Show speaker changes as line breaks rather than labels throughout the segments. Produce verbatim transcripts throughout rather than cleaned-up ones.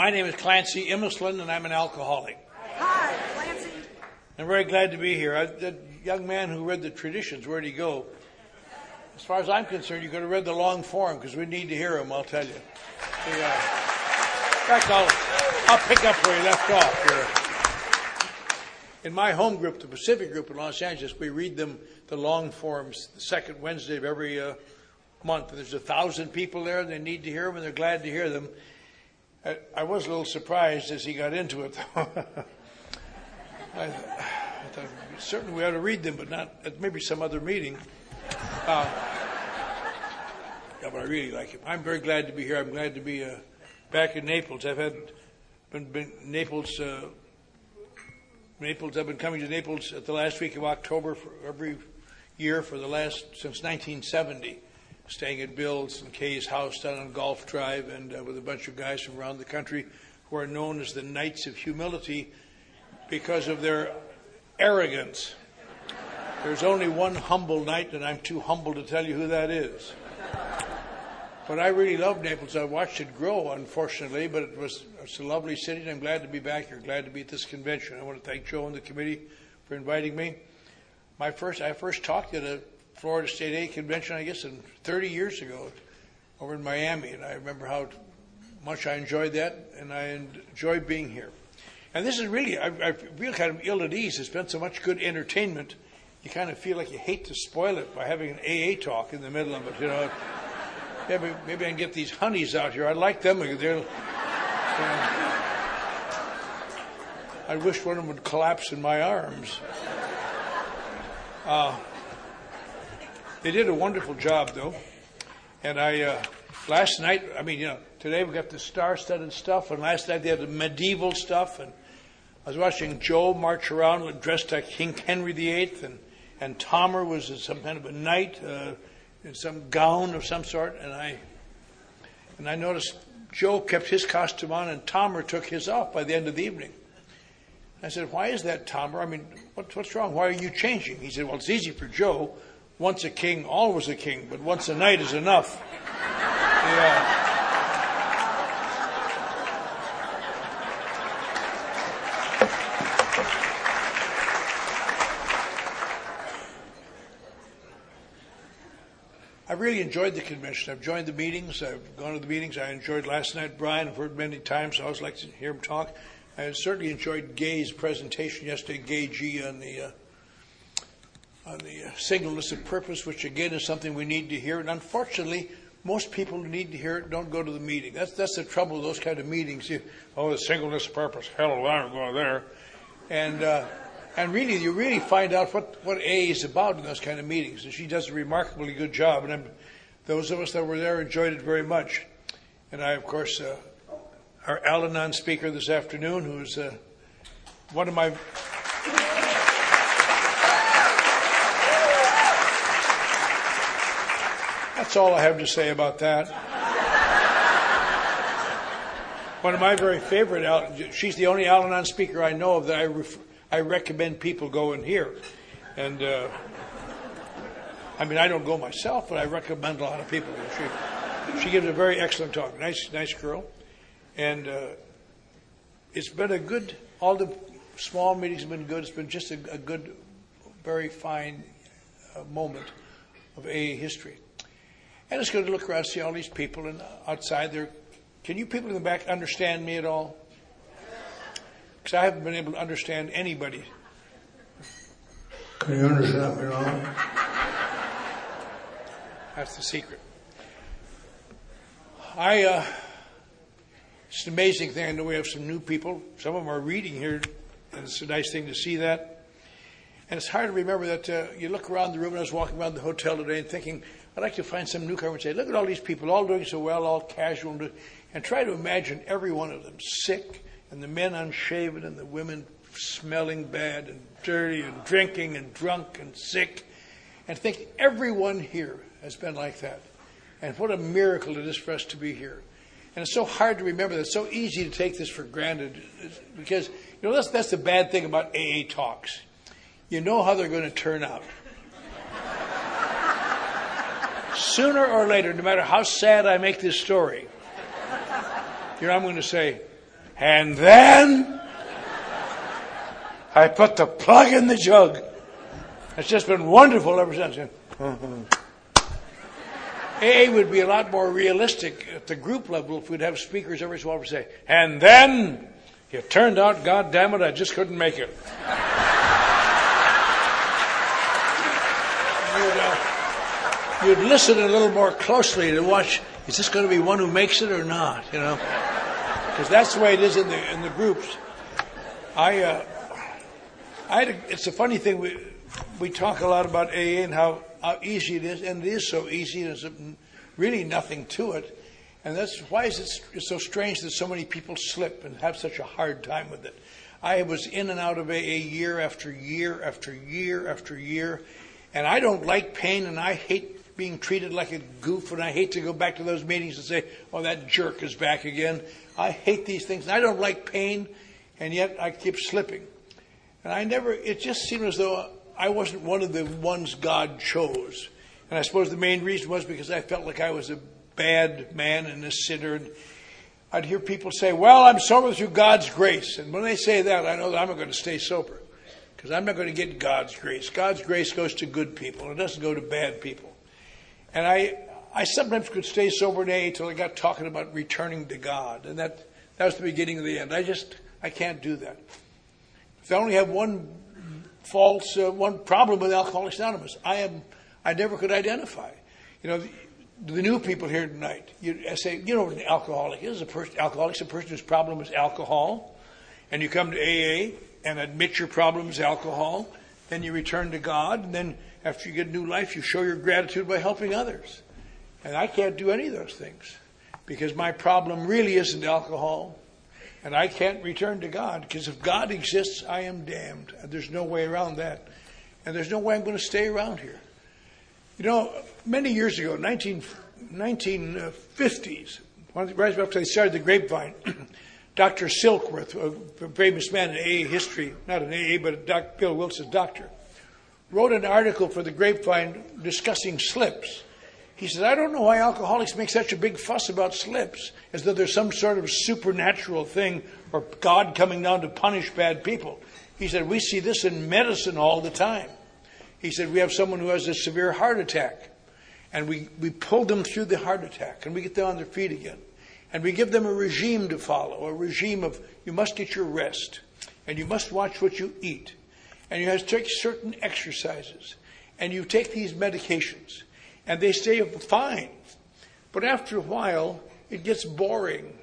My name is Clancy Immislund, and I'm an alcoholic.
Hi, Clancy.
I'm very glad to be here. I, that young man who read the traditions, where'd he go? As far as I'm concerned, you could have read the long form, because we need to hear him, I'll tell you. The, uh, in fact, I'll, I'll pick up where he left off here. In my home group, the Pacific Group in Los Angeles, we read them, the long forms, the second Wednesday of every uh, month. And there's a thousand people there, and they need to hear them, and they're glad to hear them. I, I was a little surprised as he got into it, though. I, I thought certainly we ought to read them, but not at maybe some other meeting. Uh, yeah, but I really like him. I'm very glad to be here. I'm glad to be uh, back in Naples. I've had been, been Naples. Uh, Naples. I've been coming to Naples at the last week of October for every year for the last since nineteen seventy. Staying at Bill's and Kay's house down on Gulf Drive, and uh, with a bunch of guys from around the country who are known as the Knights of Humility because of their arrogance. There's only one humble knight, and I'm too humble to tell you who that is. But I really love Naples. I watched it grow, unfortunately, but it was it's a lovely city, and I'm glad to be back here, glad to be at this convention. I want to thank Joe and the committee for inviting me. My first, I first talked at a Florida State A convention, I guess, in thirty years ago over in Miami, and I remember how much I enjoyed that, and I enjoy being here. And this is really, I, I feel kind of ill at ease. There's been so much good entertainment. You kind of feel like you hate to spoil it by having an A A talk in the middle of it, you know. Maybe, maybe I can get these honeys out here. I like them. They're, you know, I wish one of them would collapse in my arms. Uh, they did a wonderful job, though. And I, uh, last night, I mean, you know, today we got the star-studded stuff, and last night they had the medieval stuff, and I was watching Joe march around dressed like King Henry the Eighth, and, and Tomer was some kind of a knight uh, in some gown of some sort, and I and I noticed Joe kept his costume on, and Tomer took his off by the end of the evening. I said, "Why is that, Tomer? I mean, what, what's wrong? Why are you changing?" He said, "Well, it's easy for Joe. Once a king, always a king, but once a knight is enough." Yeah. I really enjoyed the convention. I've joined the meetings. I've gone to the meetings. I enjoyed last night Brian. I've heard many times. I always like to hear him talk. I certainly enjoyed Gay's presentation yesterday, Gay G, on the uh, on the uh, singleness of purpose, which again is something we need to hear. And unfortunately, most people who need to hear it don't go to the meeting. That's that's the trouble with those kind of meetings. You, oh, the singleness of purpose. Hell, I don't go there. And uh, and really, you really find out what, what A is about in those kind of meetings. And she does a remarkably good job. And I'm, those of us that were there enjoyed it very much. And I, of course, uh, our Al-Anon speaker this afternoon, who's uh, one of my... That's all I have to say about that. One of my very favorite, Al- she's the only Al-Anon speaker I know of that I ref- I recommend people go and hear. And, uh, I mean, I don't go myself, but I recommend a lot of people. She, she gives a very excellent talk. Nice, nice girl. And uh, it's been a good, all the small meetings have been good. It's been just a, a good, very fine uh, moment of A A history. And it's good to look around and see all these people and outside there. Can you people in the back understand me at all? Because I haven't been able to understand anybody.
Can you understand me now?
That's the secret. I, uh, it's an amazing thing. I know we have some new people. Some of them are reading here, and it's a nice thing to see that. And it's hard to remember that uh, you look around the room, and I was walking around the hotel today and thinking, I'd like to find some newcomer and say, look at all these people, all doing so well, all casual, and try to imagine every one of them sick, and the men unshaven, and the women smelling bad and dirty and drinking and drunk and sick, and think everyone here has been like that. And what a miracle it is for us to be here. And it's so hard to remember that. It's so easy to take this for granted because, you know, that's, that's the bad thing about A A talks. You know how they're going to turn out. Sooner or later, no matter how sad I make this story, you know, I'm going to say, And then I put the plug in the jug. It's just been wonderful ever since. A A would be a lot more realistic at the group level if we'd have speakers every so often say, and then it turned out, God damn it, I just couldn't make it. You'd, uh, you'd listen a little more closely to watch, is this going to be one who makes it or not, you know? Because that's the way it is in the in the groups. I, uh, I had a, it's a funny thing, we we talk a lot about A A and how, how easy it is, and it is so easy, and there's really nothing to it. And that's why is it it's so strange that so many people slip and have such a hard time with it. I was in and out of A A year after year after year after year, and I don't like pain, and I hate being treated like a goof, and I hate to go back to those meetings and say, oh, that jerk is back again. I hate these things. I don't like pain, and yet I keep slipping. And I never, it just seemed as though I wasn't one of the ones God chose. And I suppose the main reason was because I felt like I was a bad man and a sinner. And I'd hear people say, well, I'm sober through God's grace. And when they say that, I know that I'm not going to stay sober. Because I'm not going to get God's grace. God's grace goes to good people. It doesn't go to bad people. And I I sometimes could stay sober in A A until I got talking about returning to God. And that, that was the beginning of the end. I just, I can't do that. If I only have one false, uh, one problem with Alcoholics Anonymous, I am, I never could identify. You know, the, the new people here tonight, you I say, you know what an alcoholic is? A person, alcoholic is a person whose problem is alcohol. And you come to A A and admit your problem is alcohol. Then you return to God. And then after you get a new life, you show your gratitude by helping others. And I can't do any of those things because my problem really isn't alcohol. And I can't return to God because if God exists, I am damned. And there's no way around that. And there's no way I'm going to stay around here. You know, many years ago, nineteen, nineteen fifties, right after they started the Grapevine, Doctor Silkworth, a famous man in A A history, not in A A, but Doctor Bill Wilson's doctor, wrote an article for the Grapevine discussing slips. He says, I don't know why alcoholics make such a big fuss about slips, as though there's some sort of supernatural thing or God coming down to punish bad people. He said, we see this in medicine all the time. He said, we have someone who has a severe heart attack, and we, we pull them through the heart attack, and we get them on their feet again. And we give them a regime to follow, a regime of you must get your rest, and you must watch what you eat, and you have to take certain exercises, and you take these medications. And they stay fine. But after a while, it gets boring.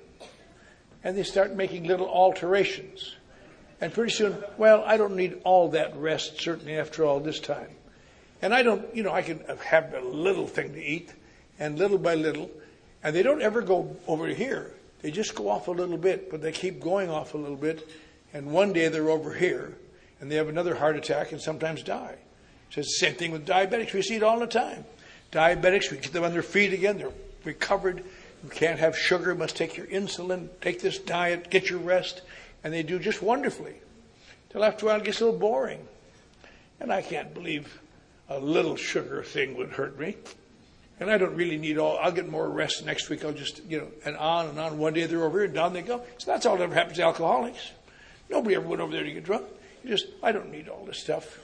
And they start making little alterations. And pretty soon, well, I don't need all that rest, certainly after all this time. And I don't, you know, I can have a little thing to eat, and little by little. And they don't ever go over here. They just go off a little bit, but they keep going off a little bit. And one day they're over here, and they have another heart attack and sometimes die. So it's the same thing with diabetics. We see it all the time. Diabetics, we get them on their feet again. They're recovered. You can't have sugar. Must take your insulin. Take this diet. Get your rest. And they do just wonderfully. Till after a while it gets a little boring. And I can't believe a little sugar thing would hurt me. And I don't really need all. I'll get more rest next week. I'll just, you know, and on and on. One day they're over here and down they go. So that's all that ever happens to alcoholics. Nobody ever went over there to get drunk. You just, I don't need all this stuff.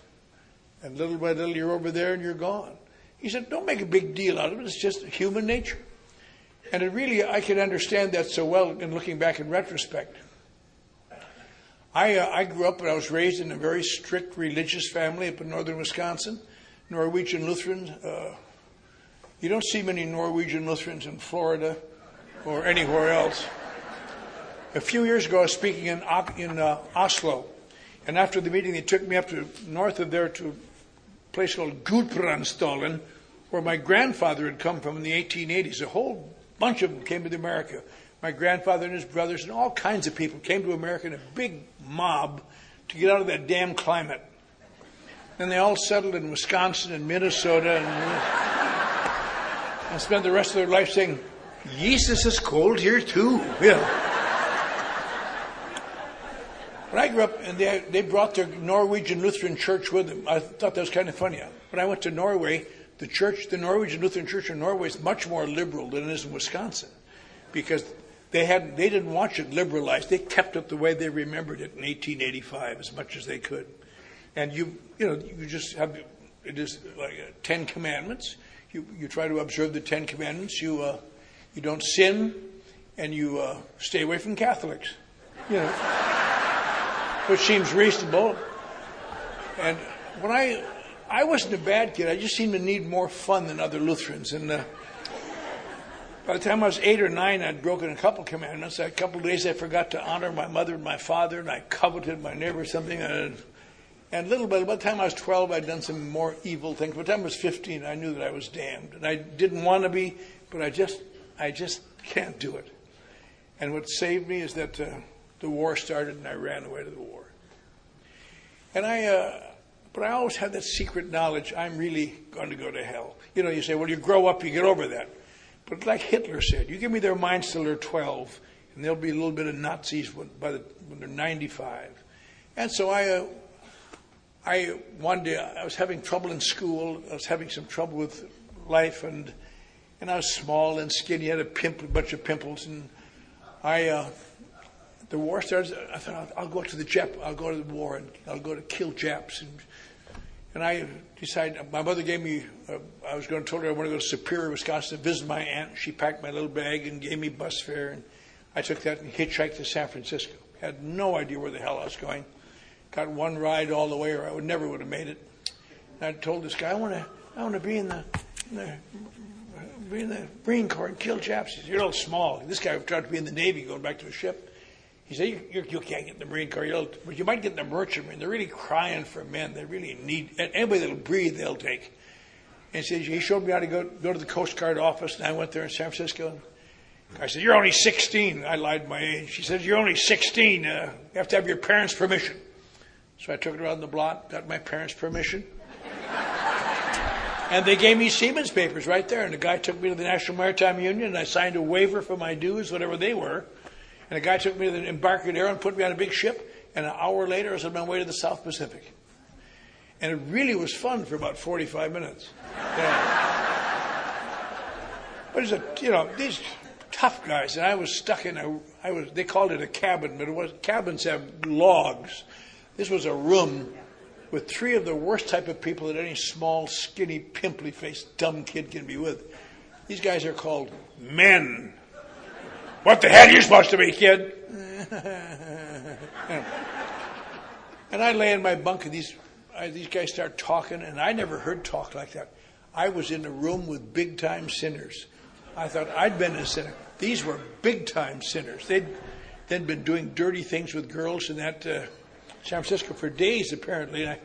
And little by little you're over there and you're gone. He said, don't make a big deal out of it. It's just human nature. And it really, I can understand that so well in looking back in retrospect. I uh, I grew up and I was raised in a very strict religious family up in northern Wisconsin, Norwegian Lutheran. Uh, you don't see many Norwegian Lutherans in Florida or anywhere else. A few years ago, I was speaking in, in uh, Oslo. And after the meeting, they took me up to north of there to place called Gudbrandsdalen, where my grandfather had come from in the eighteen eighties. A whole bunch of them came to America. My grandfather and his brothers and all kinds of people came to America in a big mob to get out of that damn climate. Then they all settled in Wisconsin and Minnesota and, and spent the rest of their life saying, Jesus is cold here too. You know. When I grew up, and they, they brought their Norwegian Lutheran church with them. I thought that was kind of funny. When I went to Norway, the church, the Norwegian Lutheran Church in Norway is much more liberal than it is in Wisconsin. Because They hadn't, they didn't watch it liberalized. They kept it the way they remembered it in eighteen eighty-five as much as they could. And you, you know, you just have, it is like uh, Ten Commandments. You, you try to observe the Ten Commandments. You, uh, you don't sin, and you uh, stay away from Catholics. You know, which seems reasonable. And when I, I wasn't a bad kid. I just seemed to need more fun than other Lutherans. And uh, by the time I was eight or nine, I'd broken a couple commandments. A couple of days I forgot to honor my mother and my father, and I coveted my neighbor or something. And, and little by, by the time I was twelve, I'd done some more evil things. By the time I was fifteen, I knew that I was damned. And I didn't want to be, but I just, I just can't do it. And what saved me is that uh, the war started, and I ran away to the war. And I, uh, but I always had that secret knowledge, I'm really going to go to hell. You know, you say, well, you grow up, you get over that. But like Hitler said, you give me their minds till they're twelve, and there'll be a little bit of Nazis when, by the, when they're ninety-five. And so I, uh, I one day I was having trouble in school. I was having some trouble with life, and and I was small and skinny. I had a pimple, a bunch of pimples, and I. Uh, the war started. I thought I'll, I'll go to the Jap. I'll go to the war, and I'll go to kill Japs. And and I decided. My mother gave me. Uh, I was going to tell her I want to go to Superior, Wisconsin, to visit my aunt. She packed my little bag and gave me bus fare, and I took that and hitchhiked to San Francisco. Had no idea where the hell I was going. Got one ride all the way, or I would never would have made it. And I told this guy, I want to. I want to be in the. In the be in the Marine Corps and kill Japs. He said, you're a little small. This guy tried to be in the Navy, going back to a ship. He said, you, you, you can't get in the Marine Corps, you're, but you might get in the Merchant Marine. They're really crying for men. They really need, anybody that'll breathe, they'll take. And he said, he showed me how to go, go to the Coast Guard office, and I went there in San Francisco. I said, you're only sixteen. I lied my age. She said, you're only sixteen. Uh, you have to have your parents' permission. So I took it around the block, got my parents' permission. And they gave me Siemens papers right there. And the guy took me to the National Maritime Union, and I signed a waiver for my dues, whatever they were. And the guy took me to the Embarcadero and put me on a big ship. And an hour later, I was on my way to the South Pacific. And it really was fun for about forty-five minutes. Yeah. But it's a, you know, these tough guys. And I was stuck in a, I was, they called it a cabin, but it was, cabins have logs. This was a room with three of the worst type of people that any small, skinny, pimply-faced, dumb kid can be with. These guys are called men. What the hell are you supposed to be, kid? And I lay in my bunk, and these I, these guys start talking, and I never heard talk like that. I was in a room with big-time sinners. I thought I'd been a sinner. These were big-time sinners. They'd, they'd been doing dirty things with girls in that... Uh, San Francisco for days, apparently. I,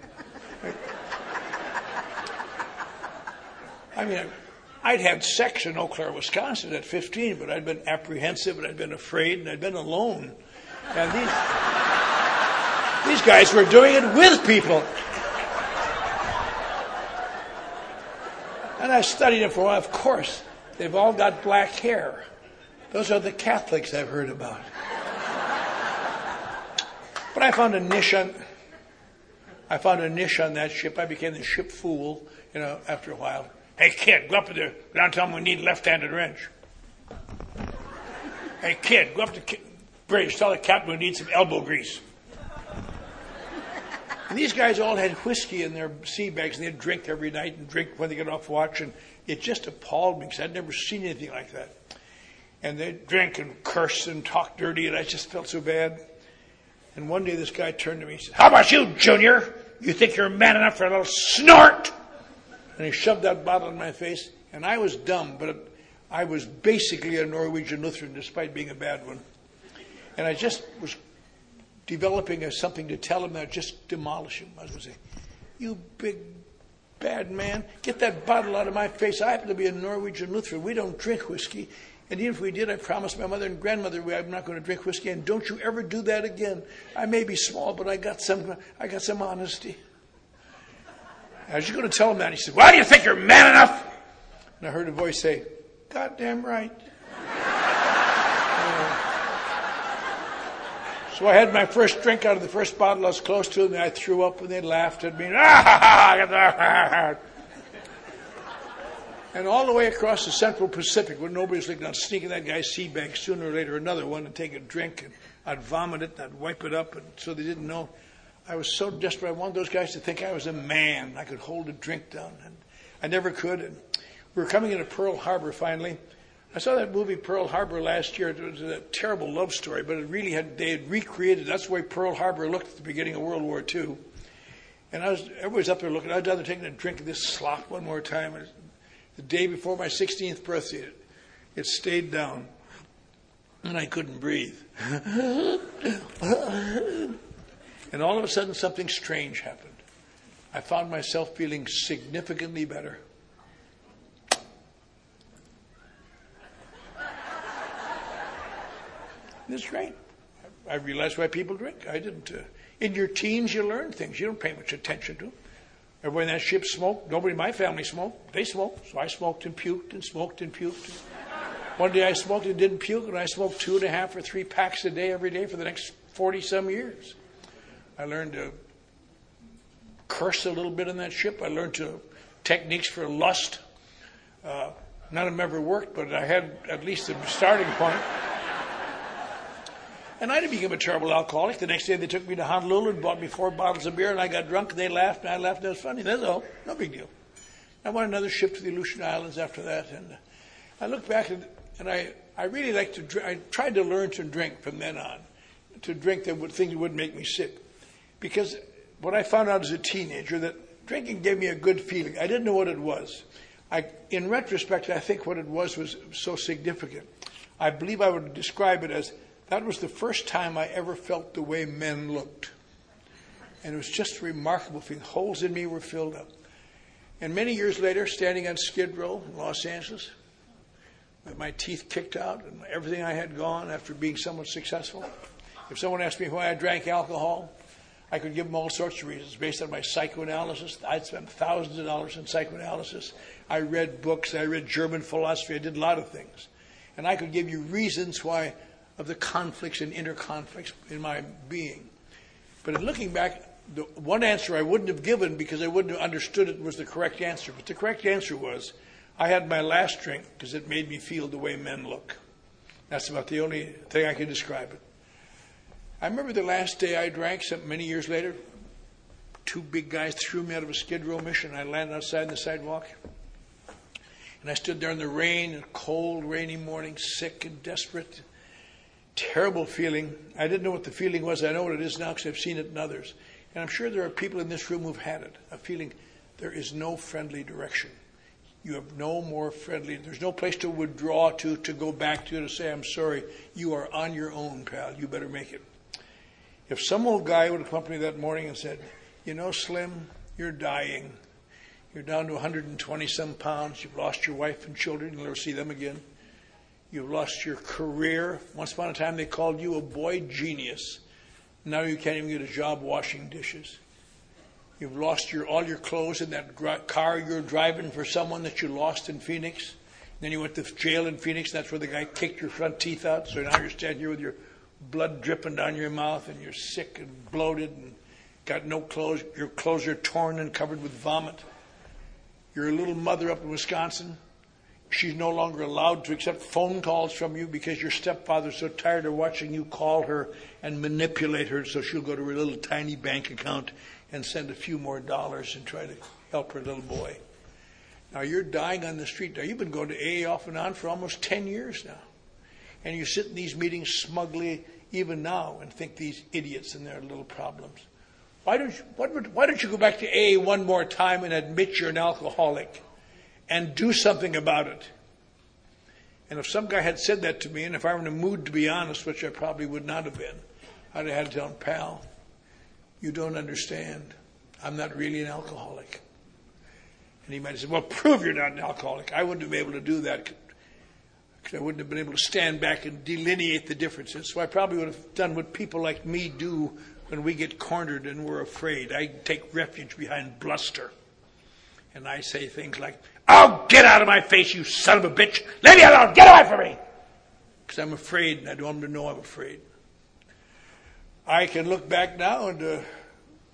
I mean, I'd had sex in Eau Claire, Wisconsin at fifteen, but I'd been apprehensive, and I'd been afraid, and I'd been alone. And these, these guys were doing it with people. And I studied them for a while. Of course, they've all got black hair. Those are the Catholics I've heard about. But I found a niche on, I found a niche on that ship. I became the ship fool, you know, after a while. Hey, kid, go up to the, go down and tell them we need a left-handed wrench. Hey, kid, go up to the bridge, tell the captain we need some elbow grease. And these guys all had whiskey in their sea bags, and they'd drink every night and drink when they get off watch, and it just appalled me because I'd never seen anything like that. And they'd drink and curse and talk dirty, and I just felt so bad. And one day this guy turned to me and said, how about you, Junior? You think you're man enough for a little snort? And he shoved that bottle in my face. And I was dumb, but I was basically a Norwegian Lutheran despite being a bad one. And I just was developing a, something to tell him that I'd just demolish him. I was going to say, you big bad man, get that bottle out of my face. I happen to be a Norwegian Lutheran. We don't drink whiskey. And even if we did, I promised my mother and grandmother I'm not going to drink whiskey. And don't you ever do that again. I may be small, but I got some. I got some honesty. I was just going to tell him that. He said, "Well, do you think you're man enough?" And I heard a voice say, "Goddamn right." uh, so I had my first drink out of the first bottle. I was close to them, and I threw up, and they laughed at me. Ah, ha, ha, And all the way across the Central Pacific, when nobody's looking, I'd sneak in that guy's sea bag, sooner or later another one, and take a drink, and I'd vomit it, and I'd wipe it up, and so they didn't know. I was so desperate. I wanted those guys to think I was a man. I could hold a drink down, and I never could. And we were coming into Pearl Harbor finally. I saw that movie Pearl Harbor last year. It was a terrible love story, but it really had, they had recreated, that's the way Pearl Harbor looked at the beginning of World War Two. And I was, everybody's up there looking. I'd rather take a drink of this slop one more time. The day before my sixteenth birthday, it, it stayed down, and I couldn't breathe. And all of a sudden, something strange happened. I found myself feeling significantly better. It's great. I realized why people drink. I didn't. Uh, in your teens, you learn things. You don't pay much attention to them. Everybody in that ship smoked. Nobody in my family smoked. They smoked. So I smoked and puked and smoked and puked. One day I smoked and didn't puke, and I smoked two and a half or three packs a day every day for the next forty-some years. I learned to curse a little bit on that ship. I learned to techniques for lust. Uh, none of them ever worked, but I had at least a starting point. And I became a terrible alcoholic. The next day they took me to Honolulu and bought me four bottles of beer, and I got drunk, and they laughed, and I laughed, and it was funny. That's all. No big deal. I went another ship to the Aleutian Islands after that, and I look back, and, and I, I really liked to drink. I tried to learn to drink from then on, to drink that would, things that wouldn't make me sick. Because what I found out as a teenager, that drinking gave me a good feeling. I didn't know what it was. I, in retrospect, I think what it was was so significant. I believe I would describe it as, that was the first time I ever felt the way men looked. And it was just a remarkable feeling. Holes in me were filled up. And many years later, standing on Skid Row in Los Angeles, with my teeth kicked out and everything I had gone after being somewhat successful, if someone asked me why I drank alcohol, I could give them all sorts of reasons based on my psychoanalysis. I'd spent thousands of dollars in psychoanalysis. I read books. I read German philosophy. I did a lot of things. And I could give you reasons why, of the conflicts and inner conflicts in my being. But in looking back, the one answer I wouldn't have given because I wouldn't have understood it was the correct answer. But the correct answer was, I had my last drink because it made me feel the way men look. That's about the only thing I can describe it. I remember the last day I drank, some, many years later, two big guys threw me out of a Skid Row mission. I landed outside on the sidewalk. And I stood there in the rain, a cold, rainy morning, sick and desperate. Terrible feeling. I didn't know what the feeling was. I know what it is now because I've seen it in others. And I'm sure there are people in this room who've had it. A feeling there is no friendly direction. You have no more friendly. There's no place to withdraw to, to go back to, to say, I'm sorry. You are on your own, pal. You better make it. If some old guy would have come up to me that morning and said, you know, Slim, you're dying. You're down to one hundred twenty some pounds. You've lost your wife and children. You'll never see them again. You've lost your career. Once upon a time, they called you a boy genius. Now you can't even get a job washing dishes. You've lost your all your clothes in that gra- car you're driving for someone that you lost in Phoenix. Then you went to jail in Phoenix. That's where the guy kicked your front teeth out. So now you're standing here with your blood dripping down your mouth, and you're sick and bloated and got no clothes. Your clothes are torn and covered with vomit. You're a little mother up in Wisconsin. She's no longer allowed to accept phone calls from you because your stepfather's so tired of watching you call her and manipulate her, so she'll go to her little tiny bank account and send a few more dollars and try to help her little boy. Now, you're dying on the street. Now, you've been going to A A off and on for almost ten years now. And you sit in these meetings smugly even now and think these idiots and their little problems. Why don't you, what, why don't you go back to A A one more time and admit you're an alcoholic? And do something about it. And if some guy had said that to me, and if I were in a mood to be honest, which I probably would not have been, I'd have had to tell him, pal, you don't understand. I'm not really an alcoholic. And he might have said, well, prove you're not an alcoholic. I wouldn't have been able to do that because I wouldn't have been able to stand back and delineate the differences. So I probably would have done what people like me do when we get cornered and we're afraid. I take refuge behind bluster. And I say things like, oh, get out of my face, you son of a bitch. Leave me alone. Get away from me. Because I'm afraid, and I don't want them to know I'm afraid. I can look back now and uh,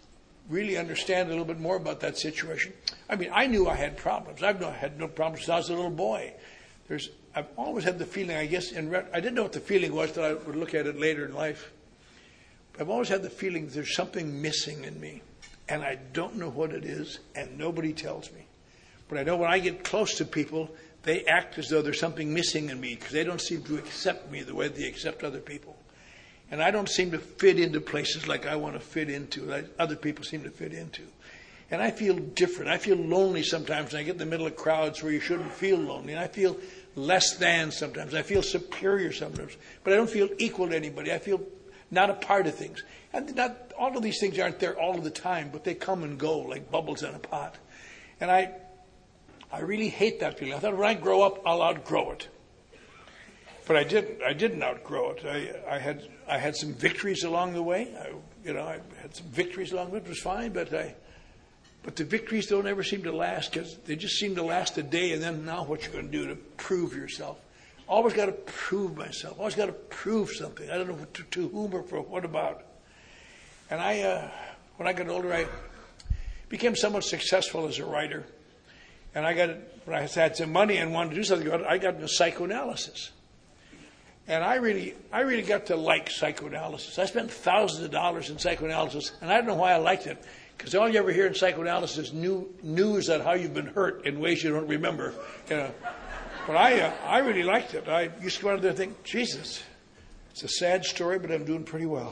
really understand a little bit more about that situation. I mean, I knew I had problems. I've no, had no problems since I was a little boy. There's, I've always had the feeling, I guess, in I didn't know what the feeling was till I would look at it later in life. But I've always had the feeling there's something missing in me, and I don't know what it is, and nobody tells me. But I know when I get close to people, they act as though there's something missing in me because they don't seem to accept me the way they accept other people. And I don't seem to fit into places like I want to fit into, like other people seem to fit into. And I feel different. I feel lonely sometimes, and I get in the middle of crowds where you shouldn't feel lonely. And I feel less than sometimes. I feel superior sometimes. But I don't feel equal to anybody. I feel not a part of things. And not all of these things aren't there all of the time, but they come and go like bubbles in a pot. And I I really hate that feeling. I thought when I grow up, I'll outgrow it. But I didn't. I didn't outgrow it. I, I had I had some victories along the way. I, you know, I had some victories along the way. It was fine, but I, but the victories don't ever seem to last because they just seem to last a day, and then now what you're going to do to prove yourself? Always got to prove myself. Always got to prove something. I don't know to, to whom or for what about. And I, uh, when I got older, I became somewhat successful as a writer, and I got when I had some money and wanted to do something about it, I got into psychoanalysis. And I really, I really got to like psychoanalysis. I spent thousands of dollars in psychoanalysis, and I don't know why I liked it, because all you ever hear in psychoanalysis is new, news on how you've been hurt in ways you don't remember. You know. But I, uh, I really liked it. I used to go out there and think, Jesus, it's a sad story, but I'm doing pretty well.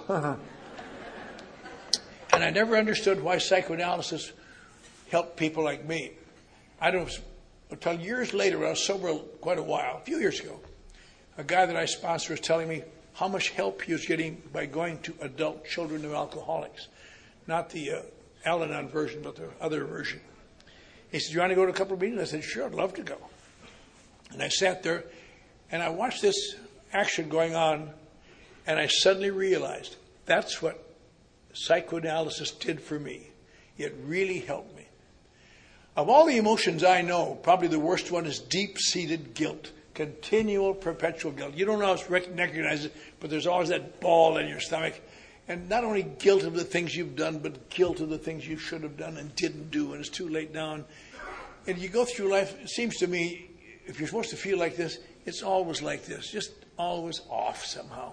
And I never understood why psychoanalysis helped people like me. I don't until years later, when I was sober quite a while, a few years ago. A guy that I sponsor was telling me how much help he was getting by going to adult children of alcoholics. Not the uh, Al-Anon version, but the other version. He said, "Do you want to go to a couple of meetings?" I said, "Sure, I'd love to go." And I sat there, and I watched this action going on, and I suddenly realized that's what psychoanalysis did for me. It really helped me. Of all the emotions I know, probably the worst one is deep-seated guilt. Continual, perpetual guilt. You don't always recognize it, but there's always that ball in your stomach. And not only guilt of the things you've done, but guilt of the things you should have done and didn't do, and it's too late now. And, and you go through life, it seems to me, if you're supposed to feel like this, it's always like this, just always off somehow.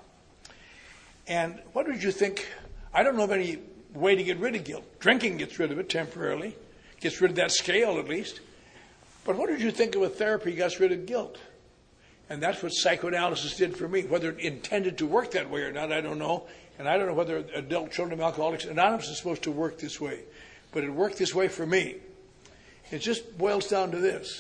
And what would you think? I don't know of any way to get rid of guilt. Drinking gets rid of it temporarily, gets rid of that scale at least. But what did you think of a therapy that gets rid of guilt? And that's what psychoanalysis did for me. Whether it intended to work that way or not, I don't know. And I don't know whether adult children of alcoholics Anonymous is supposed to work this way. But it worked this way for me. It just boils down to this.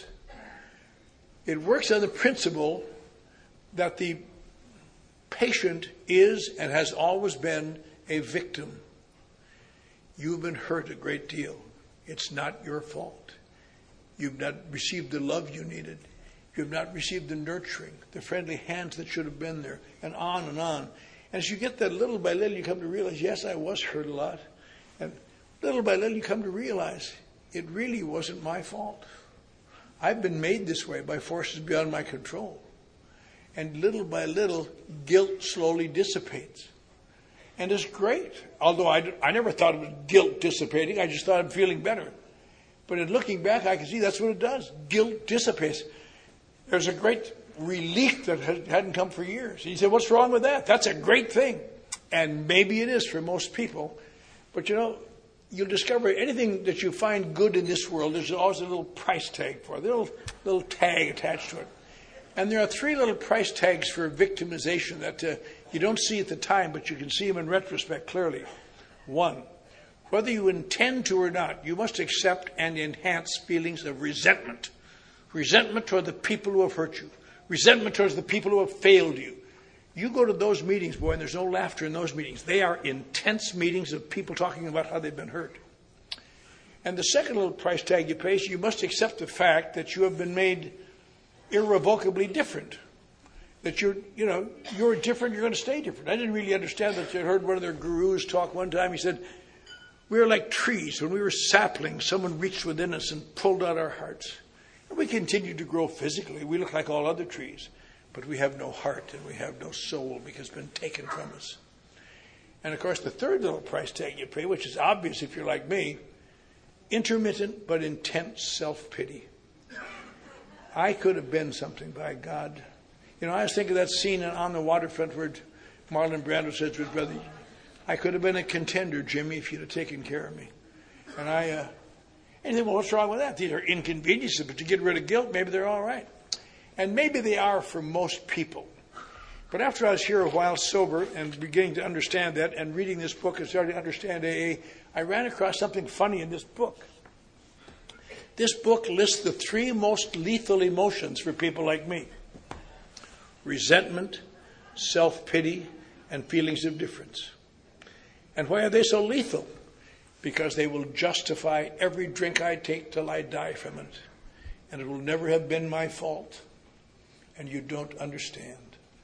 It works on the principle that the patient is and has always been a victim. You've been hurt a great deal. It's not your fault. You've not received the love you needed. You've not received the nurturing, the friendly hands that should have been there, and on and on. And as you get that little by little, you come to realize, yes, I was hurt a lot. And little by little, you come to realize it really wasn't my fault. I've been made this way by forces beyond my control. And little by little, guilt slowly dissipates. And it's great. Although I, I never thought of it guilt dissipating. I just thought I'm feeling better. But in looking back, I can see that's what it does. Guilt dissipates. There's a great relief that hadn't come for years. And you say, what's wrong with that? That's a great thing. And maybe it is for most people. But you know, you'll discover anything that you find good in this world, there's always a little price tag for it, a little, little tag attached to it. And there are three little price tags for victimization that uh, you don't see at the time, but you can see them in retrospect clearly. One, whether you intend to or not, you must accept and enhance feelings of resentment. Resentment toward the people who have hurt you. Resentment towards the people who have failed you. You go to those meetings, boy, and there's no laughter in those meetings. They are intense meetings of people talking about how they've been hurt. And the second little price tag you pay is you must accept the fact that you have been made irrevocably different. That you're, you know, you're different, you're going to stay different. I didn't really understand that. I heard one of their gurus talk one time. He said, we are like trees. When we were saplings, someone reached within us and pulled out our hearts. And we continue to grow physically. We look like all other trees. But we have no heart and we have no soul because it's been taken from us. And, of course, the third little price tag you pay, which is obvious if you're like me, intermittent but intense self-pity. I could have been something, by God. You know, I was thinking of that scene on the waterfront where Marlon Brando says to his brother, I could have been a contender, Jimmy, if you'd have taken care of me. And I, uh, and you think, well, what's wrong with that? These are inconveniences, but to get rid of guilt, maybe they're all right. And maybe they are for most people. But after I was here a while sober and beginning to understand that and reading this book and starting to understand A A, I ran across something funny in this book. This book lists the three most lethal emotions for people like me. Resentment, self-pity, and feelings of difference. And why are they so lethal? Because they will justify every drink I take till I die from it. And it will never have been my fault. And you don't understand.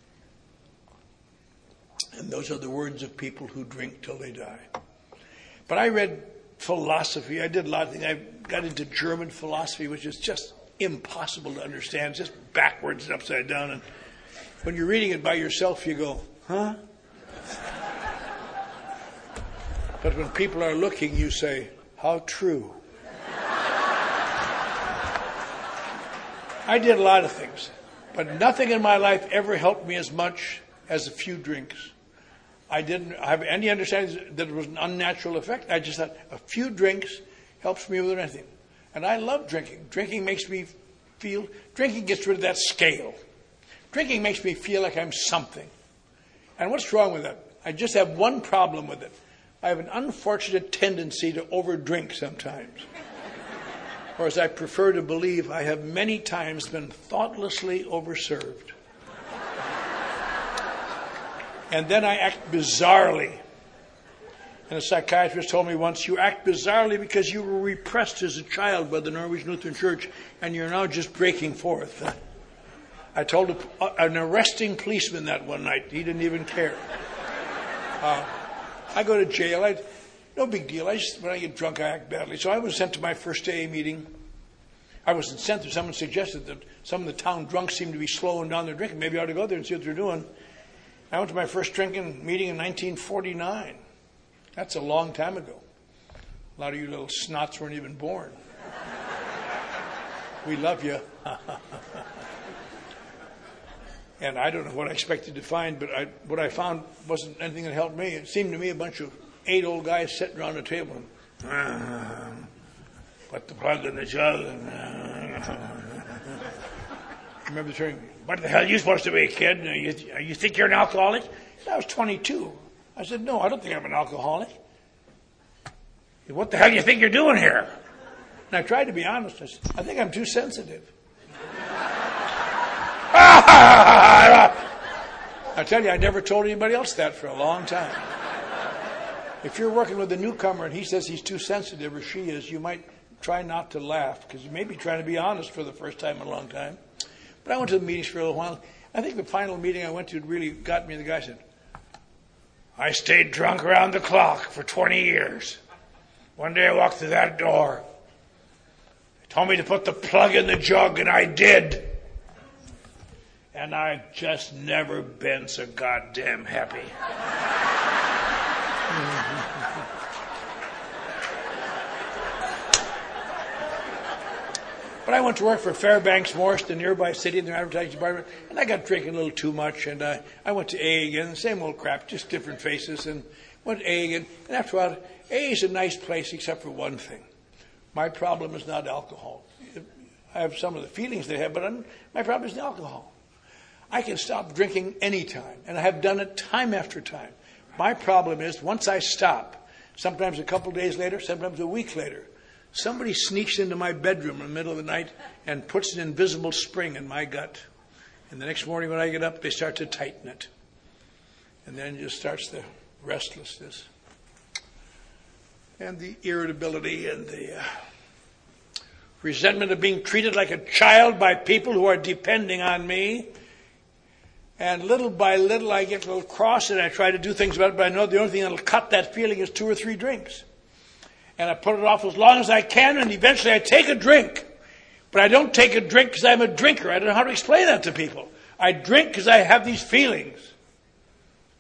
And those are the words of people who drink till they die. But I read philosophy. I did a lot of things. I got into German philosophy, which is just impossible to understand. It's just backwards and upside down. And when you're reading it by yourself, you go, huh? But when people are looking, you say, how true. I did a lot of things, but nothing in my life ever helped me as much as a few drinks. I didn't have any understanding that it was an unnatural effect. I just thought a few drinks helps me with anything. And I love drinking. Drinking makes me feel, drinking gets rid of that scale. Drinking makes me feel like I'm something. And what's wrong with that? I just have one problem with it. I have an unfortunate tendency to overdrink sometimes. Or as I prefer to believe, I have many times been thoughtlessly overserved. And then I act bizarrely. And a psychiatrist told me once, you act bizarrely because you were repressed as a child by the Norwegian Lutheran Church, and you're now just breaking forth. I told a, an arresting policeman that one night. He didn't even care. Uh, I go to jail. I, no big deal. I just, when I get drunk, I act badly. So I was sent to my first A A meeting. I wasn't sent there. Someone suggested that some of the town drunks seemed to be slowing down their drinking. Maybe I ought to go there and see what they're doing. I went to my first drinking meeting in nineteen forty-nine. That's a long time ago. A lot of you little snots weren't even born. We love you. And I don't know what I expected to find, but I, what I found wasn't anything that helped me. It seemed to me a bunch of eight old guys sitting around a table and uh, put the plug in the jug. And, uh, I remember turning, what the hell are you supposed to be, kid? You, you think you're an alcoholic? I was twenty-two. I said, no, I don't think I'm an alcoholic. He said, what the hell do you think you're doing here? And I tried to be honest. I said, I think I'm too sensitive. I tell you, I never told anybody else that for a long time. If you're working with a newcomer and he says he's too sensitive, or she is, you might try not to laugh, because you may be trying to be honest for the first time in a long time. But I went to the meetings for a little while. I think the final meeting I went to really got me. The guy said, I stayed drunk around the clock for twenty years. One day I walked through that door. They told me to put the plug in the jug, and I did. And I've just never been so goddamn happy. But I went to work for Fairbanks Morse, the nearby city in their advertising department, and I got drinking a little too much, and uh, I went to A A again, the same old crap, just different faces, and went to A A again. And after a while, A A is a nice place except for one thing. My problem is not alcohol. I have some of the feelings they have, but I'm, my problem is the alcohol. I can stop drinking anytime, and I have done it time after time. My problem is, once I stop, sometimes a couple days later, sometimes a week later, somebody sneaks into my bedroom in the middle of the night and puts an invisible spring in my gut. And the next morning when I get up, they start to tighten it. And then just starts the restlessness and the irritability and the uh, resentment of being treated like a child by people who are depending on me. And little by little, I get a little cross and I try to do things about it, but I know the only thing that will cut that feeling is two or three drinks. And I put it off as long as I can, and eventually I take a drink. But I don't take a drink because I'm a drinker. I don't know how to explain that to people. I drink because I have these feelings.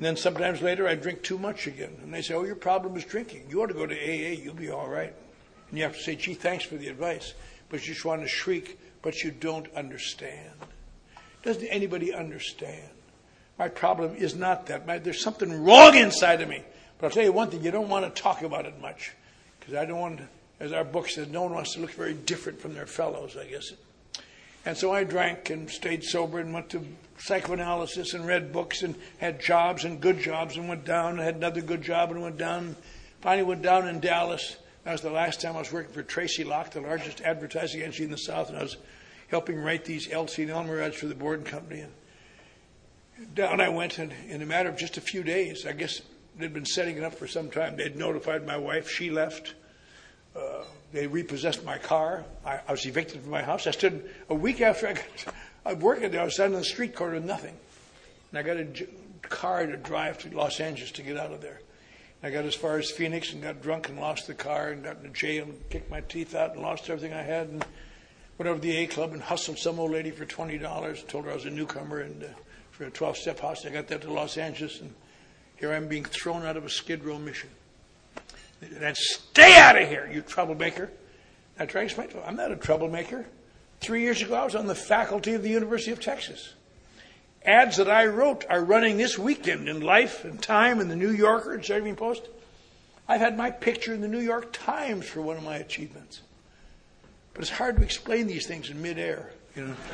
And then sometimes later I drink too much again. And they say, oh, your problem is drinking. You ought to go to A A. You'll be all right. And you have to say, gee, thanks for the advice. But you just want to shriek, but you don't understand. Doesn't anybody understand? My problem is not that. My, there's something wrong inside of me. But I'll tell you one thing, you don't want to talk about it much. Because I don't want to, as our book says, no one wants to look very different from their fellows, I guess. And so I drank and stayed sober and went to psychoanalysis and read books and had jobs and good jobs and went down and had another good job and went down. Finally went down in Dallas. That was the last time I was working for Tracy Locke, the largest advertising agency in the South, and I was helping write these L C and Elmer ads for the Borden Company. And down I went, and in a matter of just a few days, I guess they'd been setting it up for some time. They'd notified my wife. She left. Uh, they repossessed my car. I, I was evicted from my house. I stood a week after I got I was working there. I was standing on the street corner with nothing. And I got a j- car to drive to Los Angeles to get out of there. I got as far as Phoenix and got drunk and lost the car and got into jail and kicked my teeth out and lost everything I had and went over to the A Club and hustled some old lady for twenty dollars, told her I was a newcomer and uh, for a twelve-step house. I got that to Los Angeles, and here I'm being thrown out of a Skid Row mission. And stay out of here, you troublemaker. I try to explain to her, I'm not a troublemaker. Three years ago, I was on the faculty of the University of Texas. Ads that I wrote are running this weekend in Life and Time and the New Yorker and Saturday Evening Post. I've had my picture in the New York Times for one of my achievements. But it's hard to explain these things in midair, you know.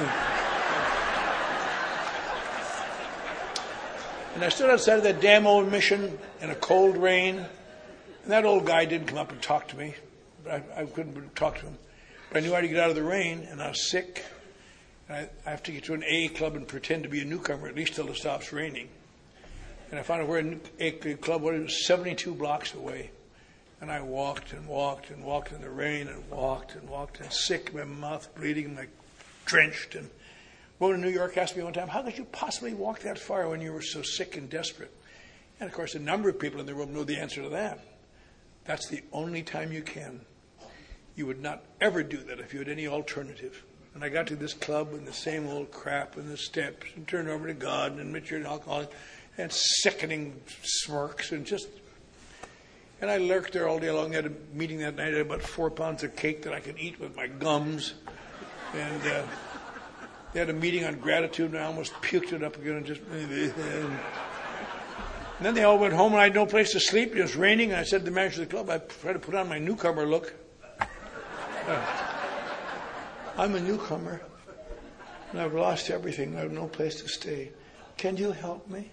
And I stood outside of that damn old mission in a cold rain, and that old guy didn't come up and talk to me. But I, I couldn't talk to him. But I knew I had to get out of the rain, and I was sick. I, I have to get to an A club and pretend to be a newcomer, at least till it stops raining. And I found out where an A club was. It was seventy-two blocks away. And I walked and walked and walked in the rain and walked and walked and sick, my mouth bleeding and like drenched. And a woman in New York asked me one time, how could you possibly walk that far when you were so sick and desperate? And of course, a number of people in the room know the answer to that. That's the only time you can. You would not ever do that if you had any alternative. And I got to this club and the same old crap and the steps and turned over to God and admit you're an alcoholic and sickening smirks and just... And I lurked there all day long. I had a meeting that night. I had about four pounds of cake that I could eat with my gums. And uh, they had a meeting on gratitude, and I almost puked it up again. And just and then they all went home, and I had no place to sleep. It was raining, and I said to the manager of the club, I tried to put on my newcomer look. Uh, I'm a newcomer, and I've lost everything. I have no place to stay. Can you help me?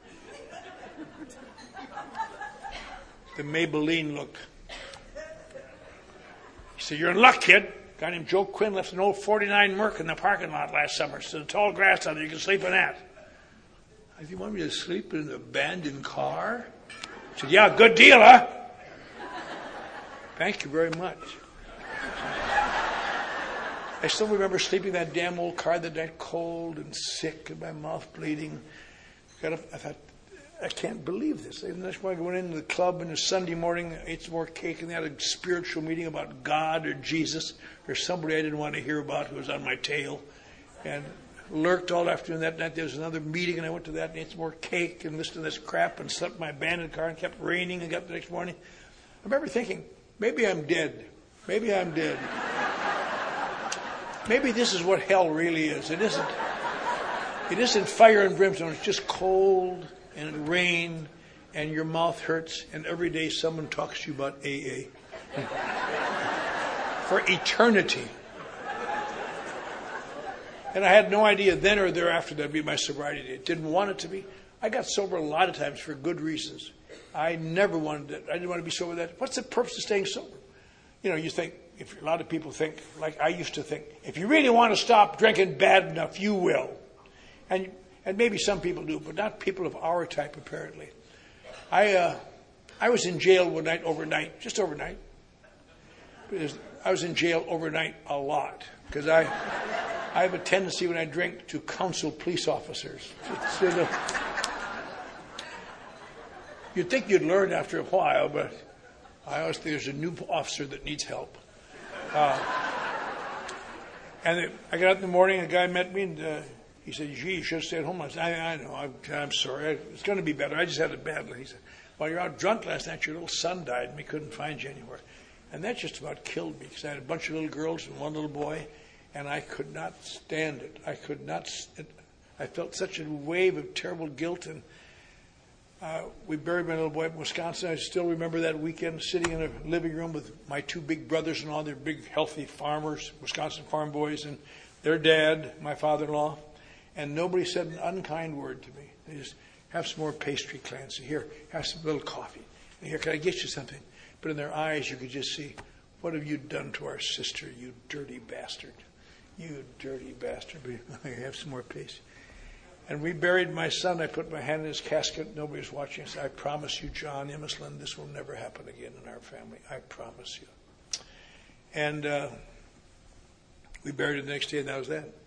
The Maybelline look. He said, you're in luck, kid. A guy named Joe Quinn left an old forty-nine Merc in the parking lot last summer. So the tall grass out there, you can sleep in that. I said, you want me to sleep in an abandoned car? He said, yeah, good deal, huh? Thank you very much. I still remember sleeping in that damn old car that night, cold and sick and my mouth bleeding. Got up, I thought, I can't believe this. And that's why I went into the club on a Sunday morning, ate some more cake, and they had a spiritual meeting about God or Jesus or somebody I didn't want to hear about who was on my tail. And lurked all afternoon. That night there was another meeting, and I went to that and ate some more cake and listened to this crap and slept in my abandoned car and kept raining and got up the next morning. I remember thinking, maybe I'm dead. Maybe I'm dead. Maybe this is what hell really is. It isn't. It isn't fire and brimstone. It's just cold and rain, and your mouth hurts, and every day someone talks to you about A A. For eternity. And I had no idea then or thereafter that would be my sobriety day. Didn't want it to be. I got sober a lot of times for good reasons. I never wanted it. I didn't want to be sober that. What's the purpose of staying sober? You know, you think, if a lot of people think, like I used to think, if you really want to stop drinking bad enough, you will. And and maybe some people do, but not people of our type, apparently. I uh, I was in jail one night, overnight, just overnight. I was in jail overnight a lot, because I I have a tendency when I drink to counsel police officers. You know, you'd think you'd learn after a while, but I always think there's a new officer that needs help. Uh, and it, I got up in the morning, a guy met me, and uh, He said, gee, you should have stayed home. I said, I, I know, I'm, I'm sorry. It's going to be better. I just had it badly. He said, well, you're out drunk last night. Your little son died, and we couldn't find you anywhere. And that just about killed me, because I had a bunch of little girls and one little boy, and I could not stand it. I could not. It, I felt such a wave of terrible guilt. And uh, we buried my little boy in Wisconsin. I still remember that weekend sitting in a living room with my two big brothers and all their big, healthy farmers, Wisconsin farm boys, and their dad, my father-in-law. And nobody said an unkind word to me. They just, have some more pastry, Clancy. Here, have some little coffee. And here, can I get you something? But in their eyes, you could just see, what have you done to our sister, you dirty bastard? You dirty bastard. Have some more pastry. And we buried my son. I put my hand in his casket. Nobody was watching. I said, I promise you, John Immislund, this will never happen again in our family. I promise you. And uh, we buried it the next day, and that was that.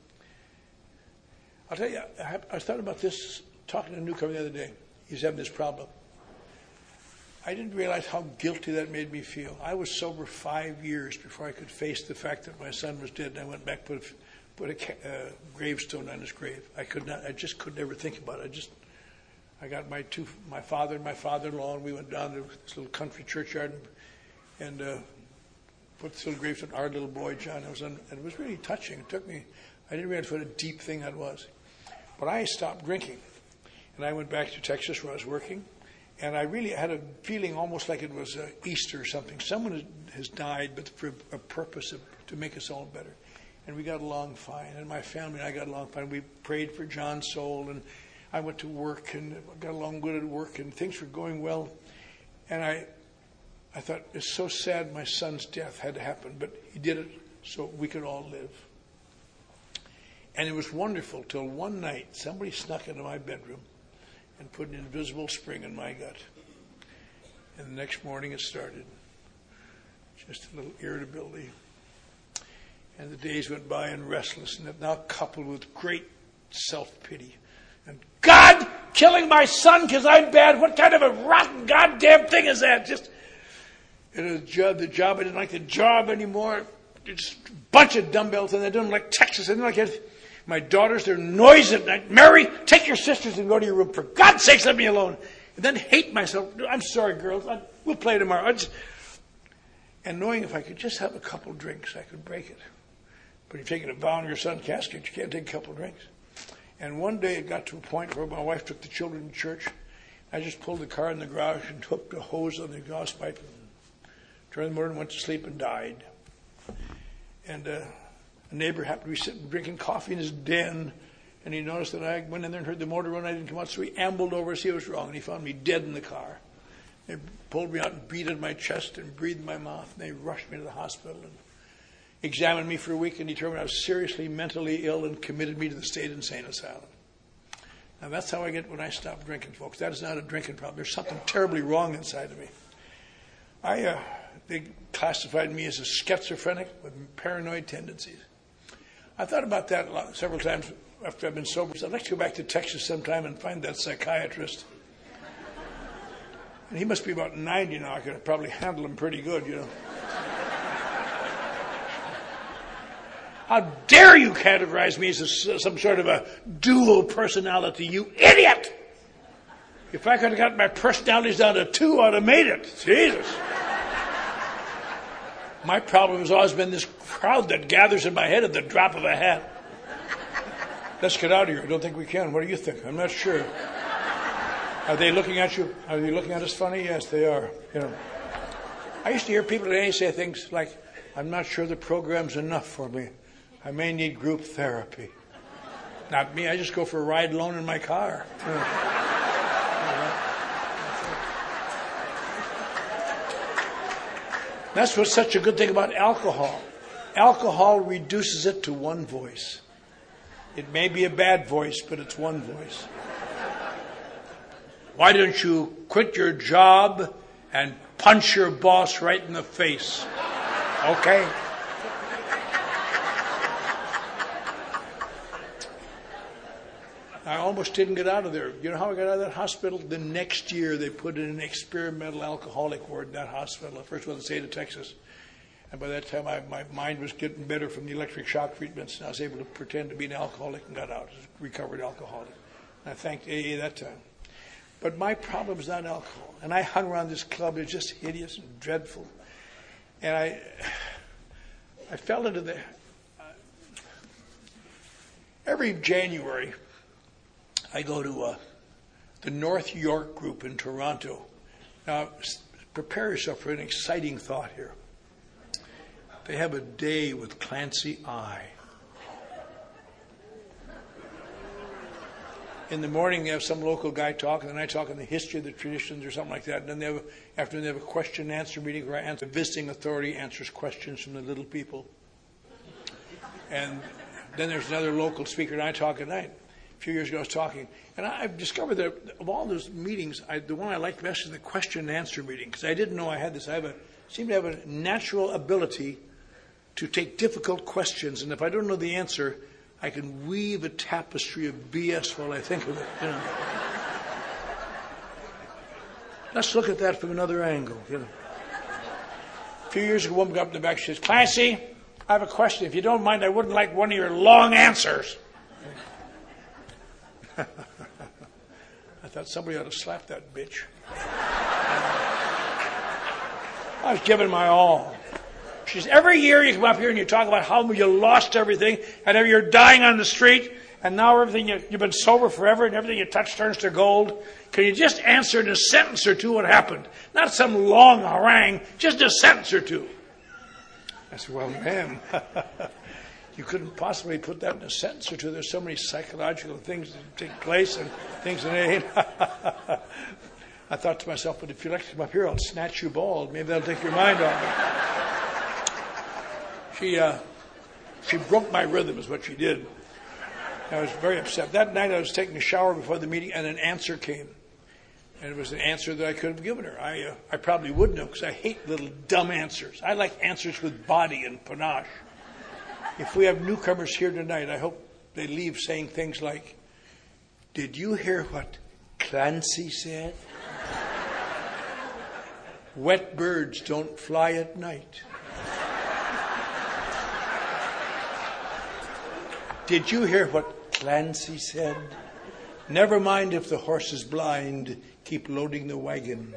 I'll tell you, I, I thought about this, talking to a newcomer the other day. He's having this problem. I didn't realize how guilty that made me feel. I was sober five years before I could face the fact that my son was dead, and I went back and put a, put a uh, gravestone on his grave. I could not. I just could never think about it. I just, I got my two, my father and my father-in-law, and we went down to this little country churchyard and, and uh, put this little gravestone. Our little boy John. It was, un, and it was really touching. It took me. I didn't realize what a deep thing that was. But I stopped drinking, and I went back to Texas where I was working, and I really had a feeling almost like it was uh, Easter or something. Someone has died, but for a purpose of, to make us all better. And we got along fine, and my family and I got along fine. We prayed for John's soul, and I went to work and got along good at work, and things were going well. And I, I thought, it's so sad my son's death had to happen, but he did it so we could all live. And it was wonderful till one night somebody snuck into my bedroom and put an invisible spring in my gut. And the next morning it started. Just a little irritability. And the days went by in restlessness, now coupled with great self-pity. And God killing my son because I'm bad. What kind of a rotten goddamn thing is that? Just it was a job, the job, I didn't like the job anymore. Just a bunch of dumbbells, and I didn't like Texas. I didn't like it. My daughters, they're noisy at night. Mary, take your sisters and go to your room. For God's sakes, let me alone. And then hate myself. I'm sorry, girls. I, we'll play tomorrow. I just, and knowing if I could just have a couple drinks, I could break it. But you're taking a vow in your son's casket, you can't take a couple drinks. And one day it got to a point where my wife took the children to church. I just pulled the car in the garage and hooked a hose on the exhaust pipe, turned the motor and went to sleep and died. And uh, a neighbor happened to be sitting drinking coffee in his den, and he noticed that I went in there and heard the motor run. I didn't come out, so he ambled over to see what was wrong, and he found me dead in the car. They pulled me out and beat in my chest and breathed in my mouth, and they rushed me to the hospital and examined me for a week and determined I was seriously mentally ill and committed me to the state insane asylum. Now that's how I get when I stop drinking, folks. That is not a drinking problem. There's something terribly wrong inside of me. I, uh, they classified me as a schizophrenic with paranoid tendencies. I thought about that a lot, several times after I've been sober. So I'd like to go back to Texas sometime and find that psychiatrist. And he must be about ninety now. I could probably handle him pretty good, you know. How dare you categorize me as a, some sort of a dual personality, you idiot! If I could have got my personalities down to two, I'd have made it. Jesus. My problem has always been this crowd that gathers in my head at the drop of a hat. Let's get out of here. I don't think we can. What do you think? I'm not sure. Are they looking at you? Are they looking at us funny? Yes, they are. You know, I used to hear people today say things like, I'm not sure the program's enough for me. I may need group therapy. Not me. I just go for a ride alone in my car. You know. That's what's such a good thing about alcohol. Alcohol reduces it to one voice. It may be a bad voice, but it's one voice. Why don't you quit your job and punch your boss right in the face? Okay? I almost didn't get out of there. You know how I got out of that hospital? The next year they put in an experimental alcoholic ward in that hospital, the first one in the state of Texas. And by that time, I, my mind was getting better from the electric shock treatments, and I was able to pretend to be an alcoholic and got out, a recovered alcoholic. And I thanked A A that time. But my problem is not alcohol. And I hung around this club. It was just hideous and dreadful. And I I fell into the... Uh, every January, I go to uh, the North York group in Toronto. Now, prepare yourself for an exciting thought here. They have a day with Clancy I. In the morning, they have some local guy talk, and then I talk on the history of the traditions or something like that. And then they have, after they have a question and answer meeting where I answer, the visiting authority answers questions from the little people. And then there's another local speaker, and I talk at night. A few years ago, I was talking, and I've discovered that of all those meetings, I, the one I like best is the question and answer meeting, because I didn't know I had this. I have a seem to have a natural ability to take difficult questions, and if I don't know the answer, I can weave a tapestry of B S while I think of it. You know. Let's look at that from another angle. You know. A few years ago, a woman got up in the back. She says, "Clancy, I have a question. If you don't mind, I wouldn't like one of your long answers." I thought somebody ought to slap that bitch. I was giving my all. She says, every year you come up here and you talk about how you lost everything and how you're dying on the street and now everything you, you've been sober forever and everything you touch turns to gold. Can you just answer in a sentence or two what happened? Not some long harangue, just a sentence or two. I said, well, ma'am, you couldn't possibly put that in a sentence or two. There's so many psychological things that take place and things that ain't. I thought to myself, but if you like to come up here, I'll snatch you bald. Maybe that'll take your mind off it. She, uh, she broke my rhythm is what she did. I was very upset. That night I was taking a shower before the meeting and an answer came. And it was an answer that I could have given her. I, uh, I probably wouldn't have because I hate little dumb answers. I like answers with body and panache. If we have newcomers here tonight, I hope they leave saying things like, did you hear what Clancy said? Wet birds don't fly at night. Did you hear what Clancy said? Never mind if the horse is blind, keep loading the wagon.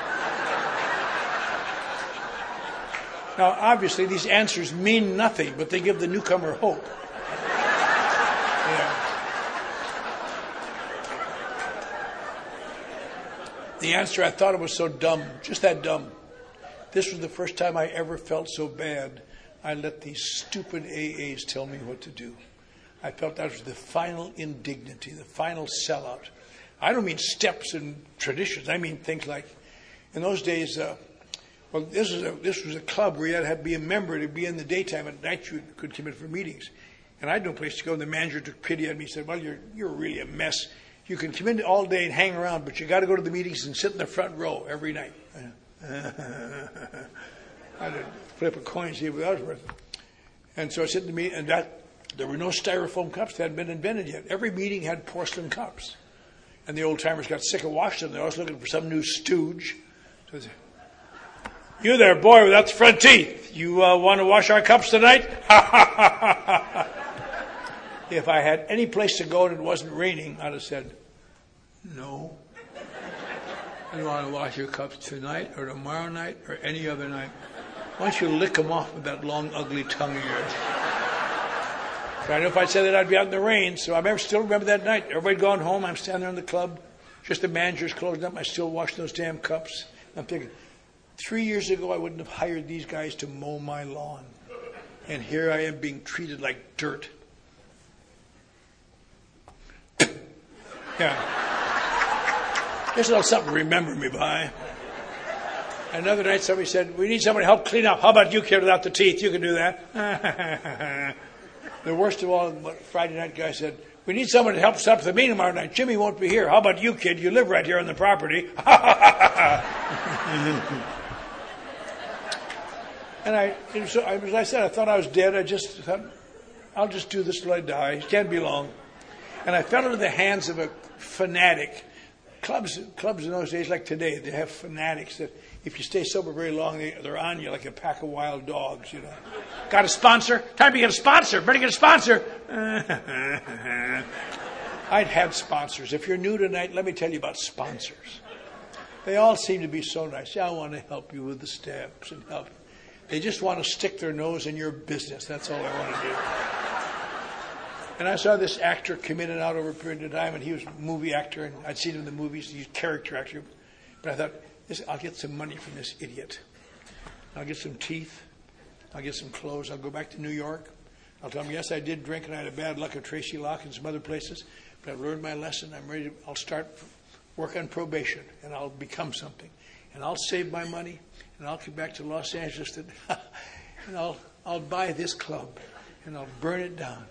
Now, obviously, these answers mean nothing, but they give the newcomer hope. Yeah. The answer, I thought it was so dumb, just that dumb. This was the first time I ever felt so bad. I let these stupid A As tell me what to do. I felt that was the final indignity, the final sellout. I don't mean steps and traditions. I mean things like, in those days, uh, well, this was a this was a club where you had to be a member to be in the daytime. At night, you could come in for meetings. And I had no place to go. And the manager took pity on me and said, well, you're you're really a mess. You can come in all day and hang around, but you got to go to the meetings and sit in the front row every night. I had to flip a coin, see what that was worth. And so I sit in the meeting, and that. There were no styrofoam cups that hadn't been invented yet. Every meeting had porcelain cups. And the old-timers got sick of washing them. They're always looking for some new stooge. So they said, you there, boy, without the front teeth. You uh, want to wash our cups tonight? If I had any place to go and it wasn't raining, I'd have said, no. I don't want to wash your cups tonight or tomorrow night or any other night. Why don't you lick them off with that long, ugly tongue of yours? I know if I said that, I'd be out in the rain. So I remember, still remember that night. Everybody gone home. I'm standing there in the club. Just the manager's closing up. I still wash those damn cups. I'm thinking, three years ago, I wouldn't have hired these guys to mow my lawn. And here I am being treated like dirt. Yeah. Just a little something to remember me by. Another night, somebody said, we need somebody to help clean up. How about you, kid, without the teeth? You can do that. The worst of all, the Friday night guy said, we need someone to help us up the meeting tomorrow night. Jimmy won't be here. How about you, kid? You live right here on the property. And I, so, as I said, I thought I was dead. I just thought, I'll just do this till I die. It can't be long. And I fell into the hands of a fanatic. Clubs, clubs in those days, like today, they have fanatics that if you stay sober very long, they, they're on you like a pack of wild dogs, you know. Got a sponsor? Time to get a sponsor. Better get a sponsor. I'd had sponsors. If you're new tonight, let me tell you about sponsors. They all seem to be so nice. Yeah, I want to help you with the steps and help. They just want to stick their nose in your business. That's all I want to do. And I saw this actor come in and out over a period of time, and he was a movie actor, and I'd seen him in the movies. He's a character actor. But I thought, this, I'll get some money from this idiot. I'll get some teeth. I'll get some clothes. I'll go back to New York. I'll tell him, yes, I did drink, and I had a bad luck at Tracy Lock and some other places. But I've learned my lesson. I'm ready to, I'll start work on probation, and I'll become something. And I'll save my money, and I'll come back to Los Angeles, and, and I'll, I'll buy this club, and I'll burn it down.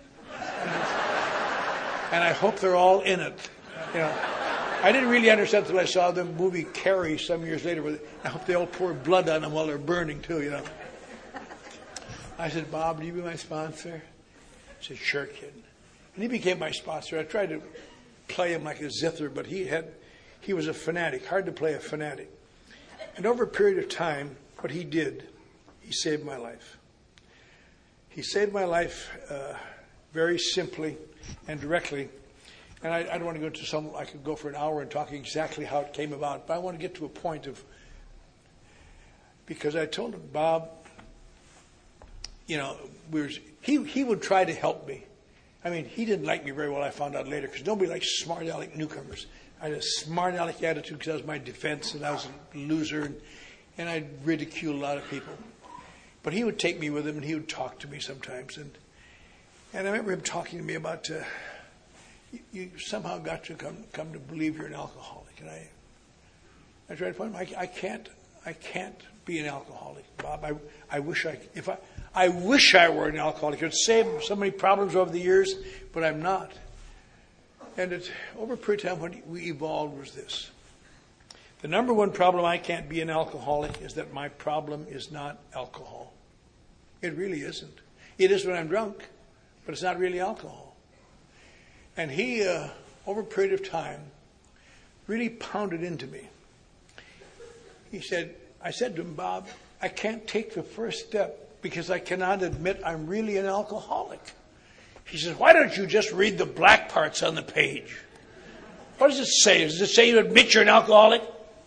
And I hope they're all in it. You know, I didn't really understand until I saw the movie Carrie some years later. Where I hope they all pour blood on them while they're burning too. You know. I said, Bob, will you be my sponsor? He said, sure, kid. And he became my sponsor. I tried to play him like a zither, but he had, he was a fanatic. Hard to play a fanatic. And over a period of time, what he did, he saved my life. He saved my life. Uh, Very simply and directly. And I, I don't want to go into some, I could go for an hour and talk exactly how it came about, but I want to get to a point of, because I told him, Bob, you know, we were, he, he would try to help me. I mean, he didn't like me very well, I found out later, because nobody likes smart aleck newcomers. I had a smart aleck attitude because that was my defense, and I was a loser, and, and I'd ridicule a lot of people. But he would take me with him, and he would talk to me sometimes, and And I remember him talking to me about, uh, you, you somehow got to come come to believe you're an alcoholic. And I, I tried to point him, I, I can't, I can't be an alcoholic, Bob. I, I wish I, if I, I wish I were an alcoholic. It would save so many problems over the years, but I'm not. And it, over a period of time, what we evolved was this: the number one problem I can't be an alcoholic is that my problem is not alcohol. It really isn't. It is when I'm drunk. But it's not really alcohol. And he, uh, over a period of time, really pounded into me. He said, I said to him, Bob, I can't take the first step because I cannot admit I'm really an alcoholic. He says, why don't you just read the black parts on the page? What does it say? Does it say you admit you're an alcoholic?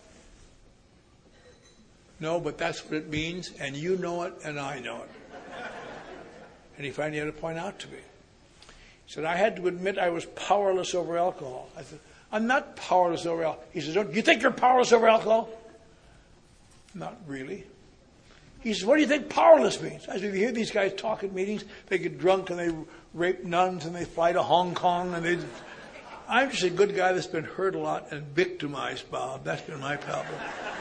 No, but that's what it means, and you know it, and I know it. And he finally had to point out to me. He said, I had to admit I was powerless over alcohol. I said, I'm not powerless over alcohol. He says, do you think you're powerless over alcohol? Not really. He says, what do you think powerless means? I said, if you hear these guys talk at meetings, they get drunk and they rape nuns and they fly to Hong Kong. and they. I'm just a good guy that's been hurt a lot and victimized, Bob. That's been my problem.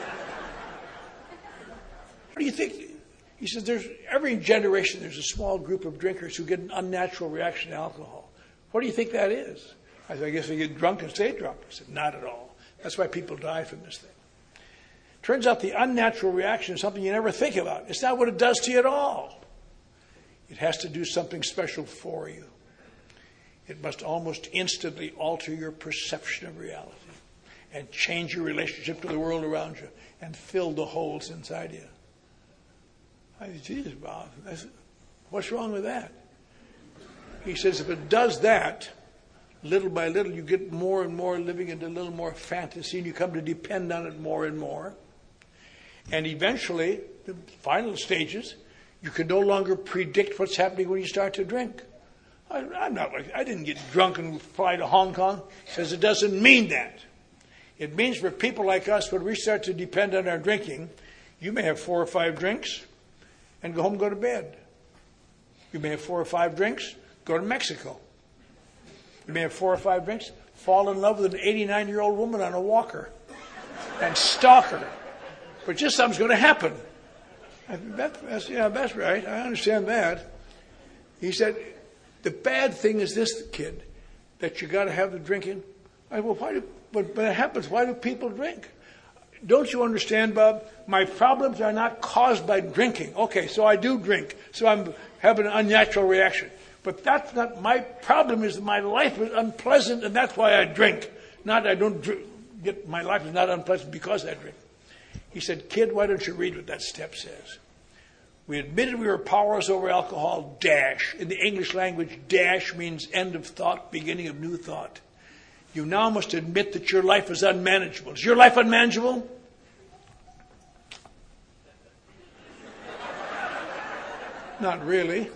What do you think? He says, there's every generation there's a small group of drinkers who get an unnatural reaction to alcohol. What do you think that is? I said, I guess they get drunk and stay drunk. I said, not at all. That's why people die from this thing. Turns out the unnatural reaction is something you never think about. It's not what it does to you at all. It has to do something special for you. It must almost instantly alter your perception of reality and change your relationship to the world around you and fill the holes inside you. I said, Jesus, Bob, that's, what's wrong with that? He says, if it does that, little by little, you get more and more living into a little more fantasy, and you come to depend on it more and more. And eventually, the final stages, you can no longer predict what's happening when you start to drink. I, I'm not like, I didn't get drunk and fly to Hong Kong. He says, it doesn't mean that. It means for people like us, when we start to depend on our drinking, you may have four or five drinks and go home and go to bed. You may have four or five drinks, go to Mexico. You may have four or five drinks, fall in love with an eighty-nine-year-old woman on a walker and stalk her. But just something's going to happen. I said, that, that's, yeah, that's right. I understand that. He said, the bad thing is this, kid, that you got to have the drinking. I said, well, why do, but when it happens, why do people drink? Don't you understand, Bob? My problems are not caused by drinking. Okay, so I do drink. So I'm having an unnatural reaction. But that's not my problem. Is my life is unpleasant, and that's why I drink. Not I don't drink, get my life is not unpleasant because I drink. He said, kid, why don't you read what that step says? We admitted we were powerless over alcohol, dash. In the English language, dash means end of thought, beginning of new thought. You now must admit that your life is unmanageable. Is your life unmanageable? Not really.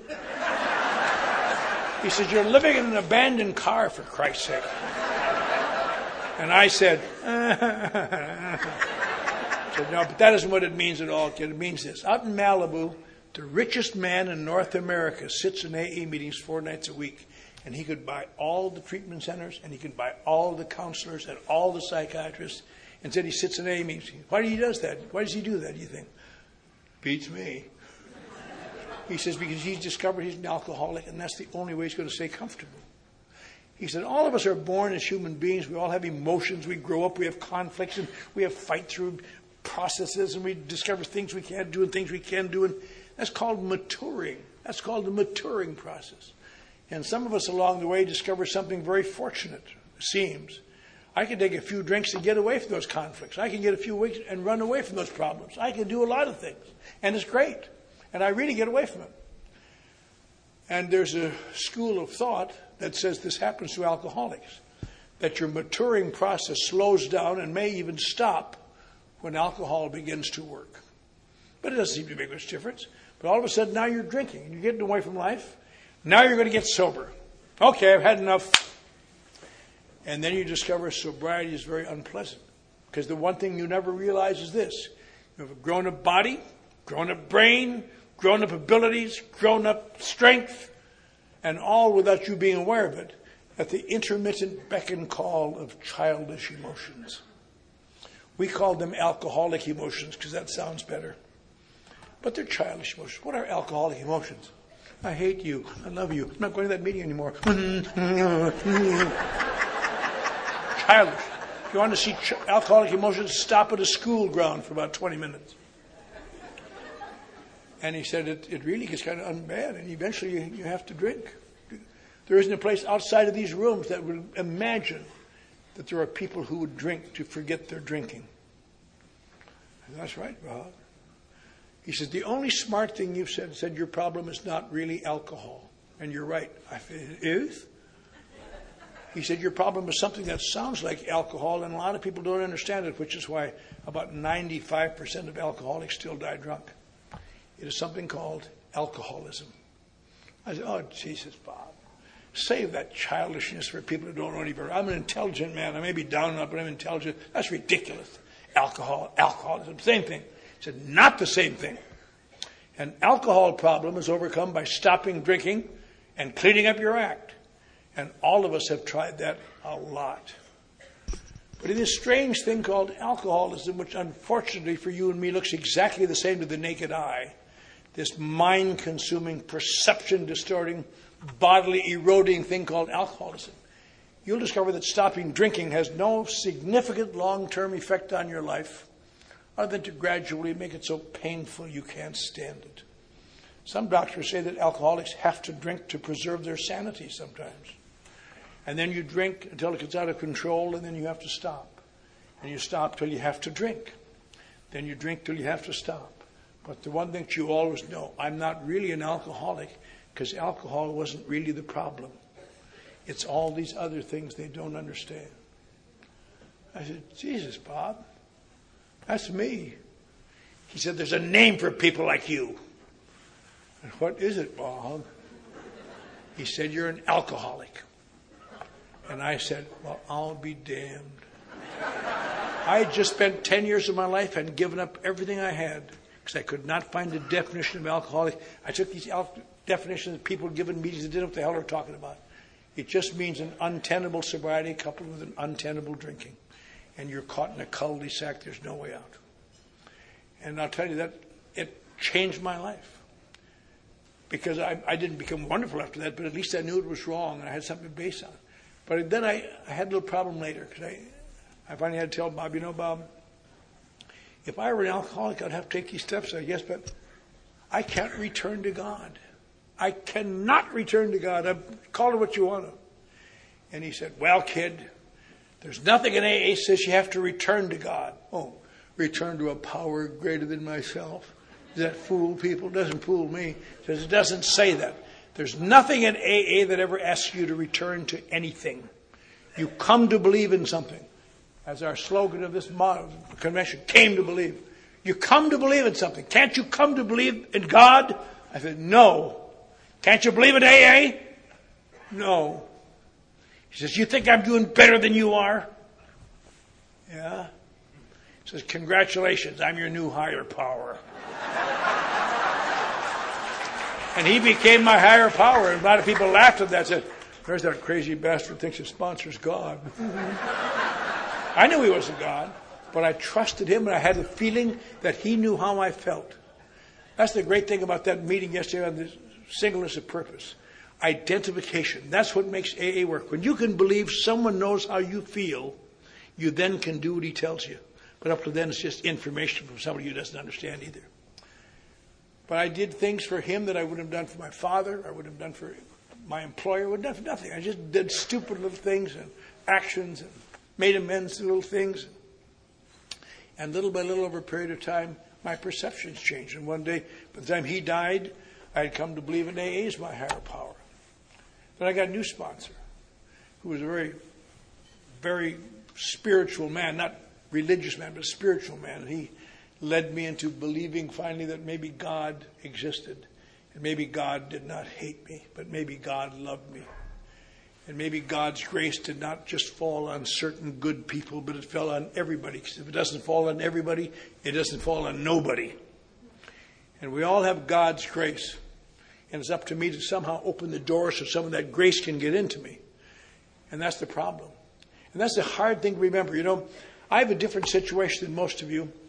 He says, you're living in an abandoned car, for Christ's sake. And I said, I said, no, but that isn't what it means at all, kid. It means this. Out in Malibu, the richest man in North America sits in A A meetings four nights a week. And he could buy all the treatment centers, and he could buy all the counselors and all the psychiatrists. And said he sits in A A meetings. Why do he does that? Why does he do that, do you think? Beats me. He says, because he's discovered he's an alcoholic, and that's the only way he's going to stay comfortable. He said, all of us are born as human beings. We all have emotions. We grow up. We have conflicts, and we have fight through processes, and we discover things we can't do and things we can do. And that's called maturing. That's called the maturing process. And some of us along the way discover something very fortunate, it seems. I can take a few drinks and get away from those conflicts. I can get a few weeks and run away from those problems. I can do a lot of things. And it's great. And I really get away from it. And there's a school of thought that says this happens to alcoholics, that your maturing process slows down and may even stop when alcohol begins to work. But it doesn't seem to make much difference. But all of a sudden, now you're drinking, and you're getting away from life. Now you're going to get sober. Okay, I've had enough. And then you discover sobriety is very unpleasant. Because the one thing you never realize is this. You have a grown-up body, grown-up brain, grown-up abilities, grown-up strength, and all without you being aware of it, at the intermittent beck and call of childish emotions. We call them alcoholic emotions because that sounds better. But they're childish emotions. What are alcoholic emotions? I hate you. I love you. I'm not going to that meeting anymore. Childish. If you want to see ch- alcoholic emotions, stop at a school ground for about twenty minutes. And he said it, it really gets kind of unbad, and eventually you, you have to drink. There isn't a place outside of these rooms that would imagine that there are people who would drink to forget their drinking. And that's right, Bob. He said, the only smart thing you've said, said your problem is not really alcohol. And you're right. I said, it is? He said, your problem is something that sounds like alcohol, and a lot of people don't understand it, which is why about ninety-five percent of alcoholics still die drunk. It is something called alcoholism. I said, oh, Jesus, Bob. Save that childishness for people who don't know any better. I'm an intelligent man. I may be down and up, but I'm intelligent. That's ridiculous. Alcohol, alcoholism, same thing. He said, not the same thing. An alcohol problem is overcome by stopping drinking and cleaning up your act. And all of us have tried that a lot. But in this strange thing called alcoholism, which unfortunately for you and me looks exactly the same to the naked eye, this mind-consuming, perception-distorting, bodily eroding thing called alcoholism, you'll discover that stopping drinking has no significant long-term effect on your life other than to gradually make it so painful you can't stand it. Some doctors say that alcoholics have to drink to preserve their sanity sometimes. And then you drink until it gets out of control, and then you have to stop. And you stop till you have to drink. Then you drink till you have to stop. But the one thing that you always know, I'm not really an alcoholic because alcohol wasn't really the problem. It's all these other things they don't understand. I said, Jesus, Bob, that's me. He said, there's a name for people like you. And what is it, Bob? He said, you're an alcoholic. And I said, well, I'll be damned. I had just spent ten years of my life and given up everything I had because I could not find a definition of alcoholic. I took these al- definitions that people given meetings that didn't know what the hell they were talking about. It just means an untenable sobriety coupled with an untenable drinking. And you're caught in a cul-de-sac. There's no way out. And I'll tell you that it changed my life. Because I, I didn't become wonderful after that, but at least I knew it was wrong and I had something to base on. But then I, I had a little problem later because I, I finally had to tell Bob, you know, Bob, if I were an alcoholic, I'd have to take these steps, I guess, but I can't return to God. I cannot return to God. I'm, call it what you want to. And he said, well, kid, there's nothing in A A says you have to return to God. Oh, return to a power greater than myself. Does that fool people? It doesn't fool me. Because it doesn't say that. There's nothing in A A that ever asks you to return to anything. You come to believe in something. As our slogan of this convention, came to believe. You come to believe in something. Can't you come to believe in God? I said, no. Can't you believe in A A? No. He says, you think I'm doing better than you are? Yeah. He says, congratulations, I'm your new higher power. And he became my higher power. And a lot of people laughed at that and said, there's that crazy bastard thinks his sponsor's God. I knew he wasn't God, but I trusted him and I had the feeling that he knew how I felt. That's the great thing about that meeting yesterday on the singleness of purpose. Identification. That's what makes A A work. When you can believe someone knows how you feel, you then can do what he tells you. But up to then, it's just information from somebody who doesn't understand either. But I did things for him that I wouldn't have done for my father. I wouldn't have done for my employer. I wouldn't have done for nothing. I just did stupid little things and actions and made amends to little things. And little by little over a period of time, my perceptions changed. And one day, by the time he died, I had come to believe in A A as my higher power. Then I got a new sponsor who was a very, very spiritual man, not religious man, but a spiritual man. And he led me into believing finally that maybe God existed. And maybe God did not hate me, but maybe God loved me. And maybe God's grace did not just fall on certain good people, but it fell on everybody. Because if it doesn't fall on everybody, it doesn't fall on nobody. And we all have God's grace. And it's up to me to somehow open the door so some of that grace can get into me. And that's the problem. And that's the hard thing to remember. You know, I have a different situation than most of you.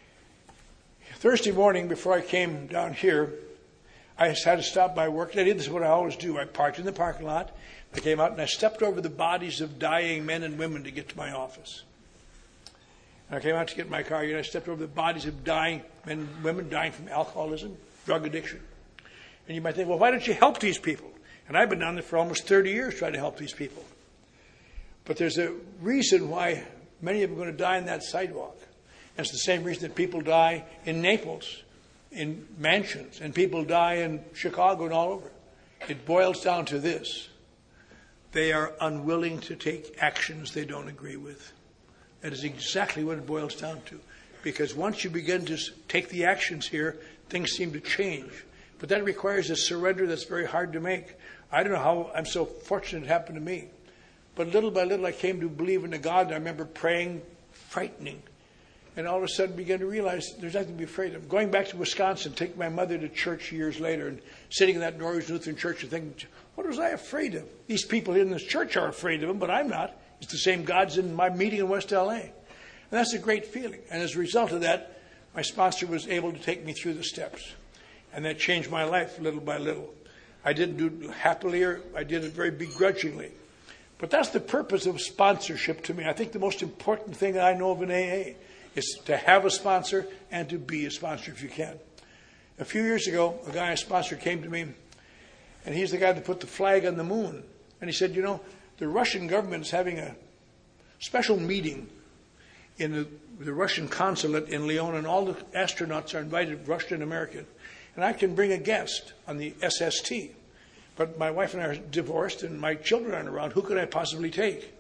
Thursday morning, before I came down here, I had to stop by work. And I did this is what I always do. I parked in the parking lot. I came out and I stepped over the bodies of dying men and women to get to my office. And I came out to get in my car and I stepped over the bodies of dying men and women dying from alcoholism, drug addiction. And you might think, well, why don't you help these people? And I've been down there for almost thirty years trying to help these people. But there's a reason why many of them are going to die on that sidewalk. And it's the same reason that people die in Naples, in mansions, and people die in Chicago and all over. It boils down to this. They are unwilling to take actions they don't agree with. That is exactly what it boils down to. Because once you begin to take the actions here, things seem to change. But that requires a surrender that's very hard to make. I don't know how I'm so fortunate it happened to me. But little by little I came to believe in a God. And I remember praying, frightening. And all of a sudden began to realize there's nothing to be afraid of. Going back to Wisconsin, taking my mother to church years later and sitting in that Norwich Lutheran church and thinking, what was I afraid of? These people in this church are afraid of him, but I'm not. It's the same God's in my meeting in West L A. And that's a great feeling. And as a result of that, my sponsor was able to take me through the steps. And that changed my life little by little. I didn't do it happily or I did it very begrudgingly. But that's the purpose of sponsorship to me. I think the most important thing I know of in A A is to have a sponsor and to be a sponsor if you can. A few years ago, a guy, a sponsor, came to me, and he's the guy that put the flag on the moon. And he said, you know, the Russian government is having a special meeting in the, the Russian consulate in Lyon, and all the astronauts are invited, Russian and American. And I can bring a guest on the S S T. But my wife and I are divorced, and my children aren't around. Who could I possibly take?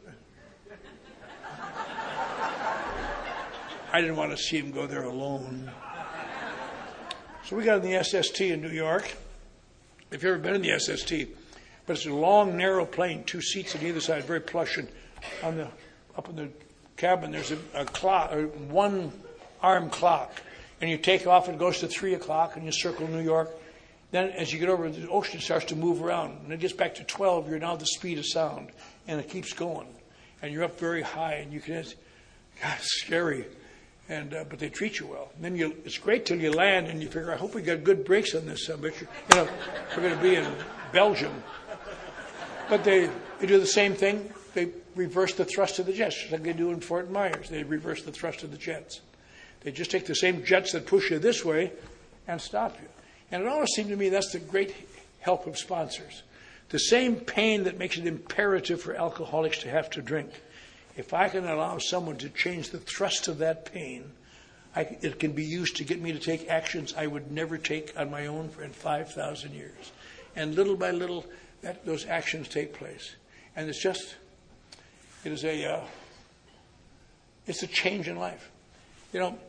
I didn't want to see him go there alone. So we got in the S S T in New York. If you've ever been in the S S T, but it's a long, narrow plane, two seats on either side, very plush. And on the up in the cabin, there's a, a clock, a one-arm clock, and you take off. It goes to three o'clock, and you circle New York. Then, as you get over, the ocean starts to move around, and it gets back to twelve. You're now the speed of sound, and it keeps going, and you're up very high, and you can. God, it's scary. And uh, but they treat you well. And then you, it's great till you land and you figure, I hope we got good brakes on this son, but you know, we're going to be in Belgium. But they, they do the same thing. They reverse the thrust of the jets, just like they do in Fort Myers. They reverse the thrust of the jets. They just take the same jets that push you this way and stop you. And it always seemed to me that's the great help of sponsors. The same pain that makes it imperative for alcoholics to have to drink. If I can allow someone to change the thrust of that pain, I, it can be used to get me to take actions I would never take on my own for in five thousand years. And little by little, that, those actions take place. And it's just, it is a, uh, it's a change in life. You know,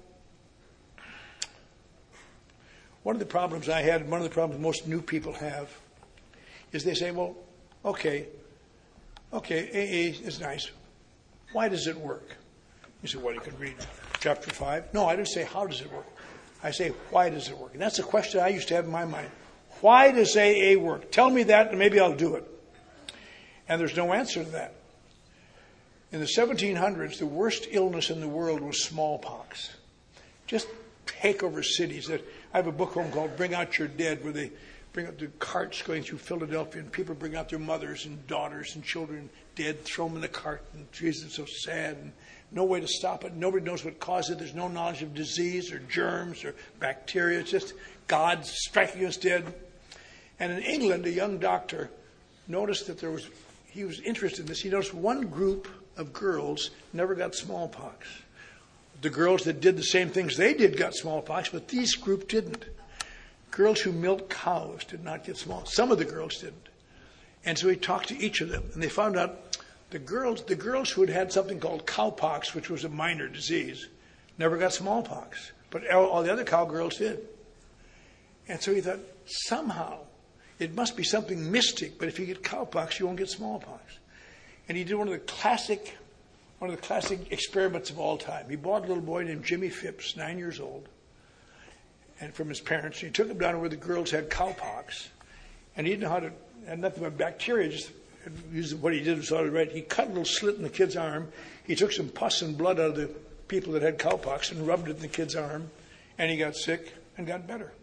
one of the problems I had, one of the problems most new people have, is they say, well, okay, okay, A A is nice. Why does it work? You say, well, you can read chapter five. No, I didn't say, how does it work? I say, why does it work? And that's a question I used to have in my mind. Why does A A work? Tell me that and maybe I'll do it. And there's no answer to that. In the seventeen hundreds, the worst illness in the world was smallpox. Just take over cities. I have a book home called Bring Out Your Dead, where they bring up the carts going through Philadelphia, and people bring out their mothers and daughters and children dead, throw them in the cart, and Jesus is so sad, and no way to stop it. Nobody knows what caused it. There's no knowledge of disease or germs or bacteria. It's just God striking us dead. And in England, a young doctor noticed that there was, he was interested in this. He noticed one group of girls never got smallpox. The girls that did the same things they did got smallpox, but these group didn't. Girls who milked cows did not get smallpox. Some of the girls didn't. And so he talked to each of them, and they found out the girls, the girls who had had something called cowpox, which was a minor disease, never got smallpox. But all, all the other cowgirls did. And so he thought, somehow, it must be something mystic, but if you get cowpox, you won't get smallpox. And he did one of the classic, one of the classic experiments of all time. He bought a little boy named Jimmy Phipps, nine years old, and from his parents. He took him down where the girls had cowpox, and he didn't know how to, had nothing but bacteria, just what he did was all right. He cut a little slit in the kid's arm. He took some pus and blood out of the people that had cowpox and rubbed it in the kid's arm, and he got sick and got better.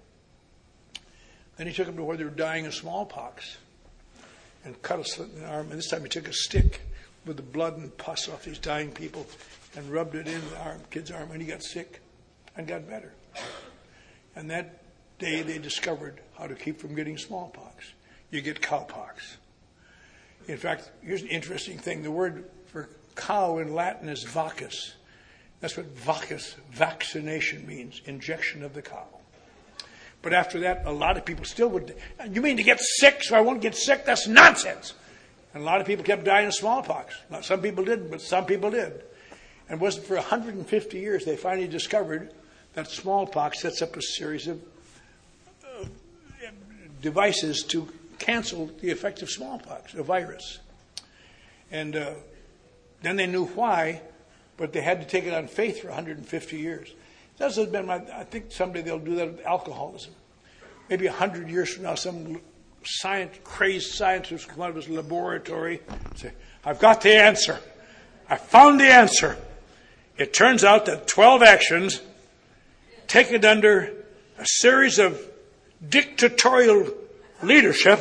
Then he took him to where they were dying of smallpox and cut a slit in the arm. And this time he took a stick with the blood and pus off these dying people and rubbed it in the arm, kid's arm, and he got sick and got better. And that day they discovered how to keep from getting smallpox. You get cowpox. In fact, here's an interesting thing. The word for cow in Latin is vacus. That's what vacus, vaccination means, injection of the cow. But after that, a lot of people still would, you mean to get sick so I won't get sick? That's nonsense. And a lot of people kept dying of smallpox. Now, some people didn't, but some people did. And it wasn't for one hundred fifty years they finally discovered that smallpox sets up a series of uh, devices to cancel the effect of smallpox, a virus. And uh, then they knew why, but they had to take it on faith for one hundred fifty years. That's been my, I think someday they'll do that with alcoholism. Maybe a hundred years from now, some science, crazed scientist will come out of his laboratory and say, I've got the answer. I found the answer. It turns out that twelve actions taken under a series of dictatorial leadership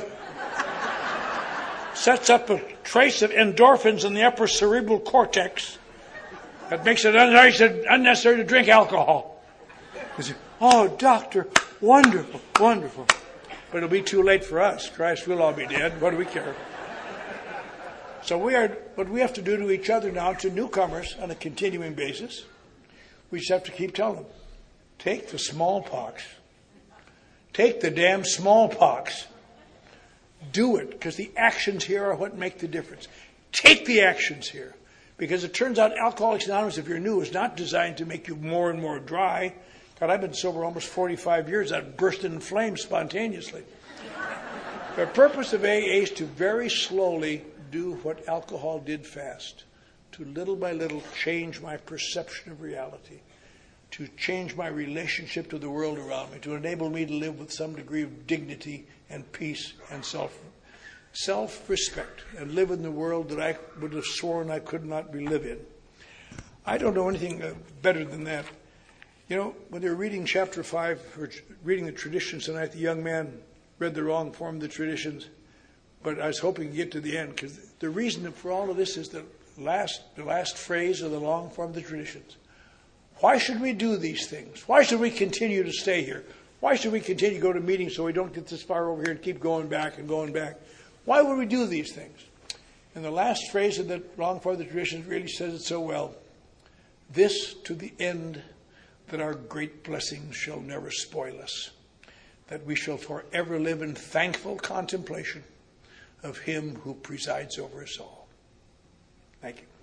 sets up a trace of endorphins in the upper cerebral cortex that makes it unnecessary to drink alcohol. You say, oh, doctor, wonderful, wonderful. But it'll be too late for us. Christ will all be dead. What do we care? So we are, what we have to do to each other now, to newcomers on a continuing basis, we just have to keep telling them, take the smallpox. Take the damn smallpox. Do it, because the actions here are what make the difference. Take the actions here. Because it turns out Alcoholics Anonymous, if you're new, is not designed to make you more and more dry. God, I've been sober almost forty-five years. I've burst in flames spontaneously. The purpose of A A is to very slowly do what alcohol did fast. To little by little change my perception of reality. To change my relationship to the world around me. To enable me to live with some degree of dignity and peace and self self-respect and live in the world that I would have sworn I could not be live in. I don't know anything uh, better than that. You know, when they were reading chapter five, or reading the traditions tonight, the young man read the wrong form of the traditions, but I was hoping to get to the end, because the reason for all of this is the last, the last phrase of the long form of the traditions. Why should we do these things? Why should we continue to stay here? Why should we continue to go to meetings so we don't get this far over here and keep going back and going back? Why would we do these things? And the last phrase of the long form of the traditions really says it so well. This to the end that our great blessings shall never spoil us, that we shall forever live in thankful contemplation of him who presides over us all. Thank you.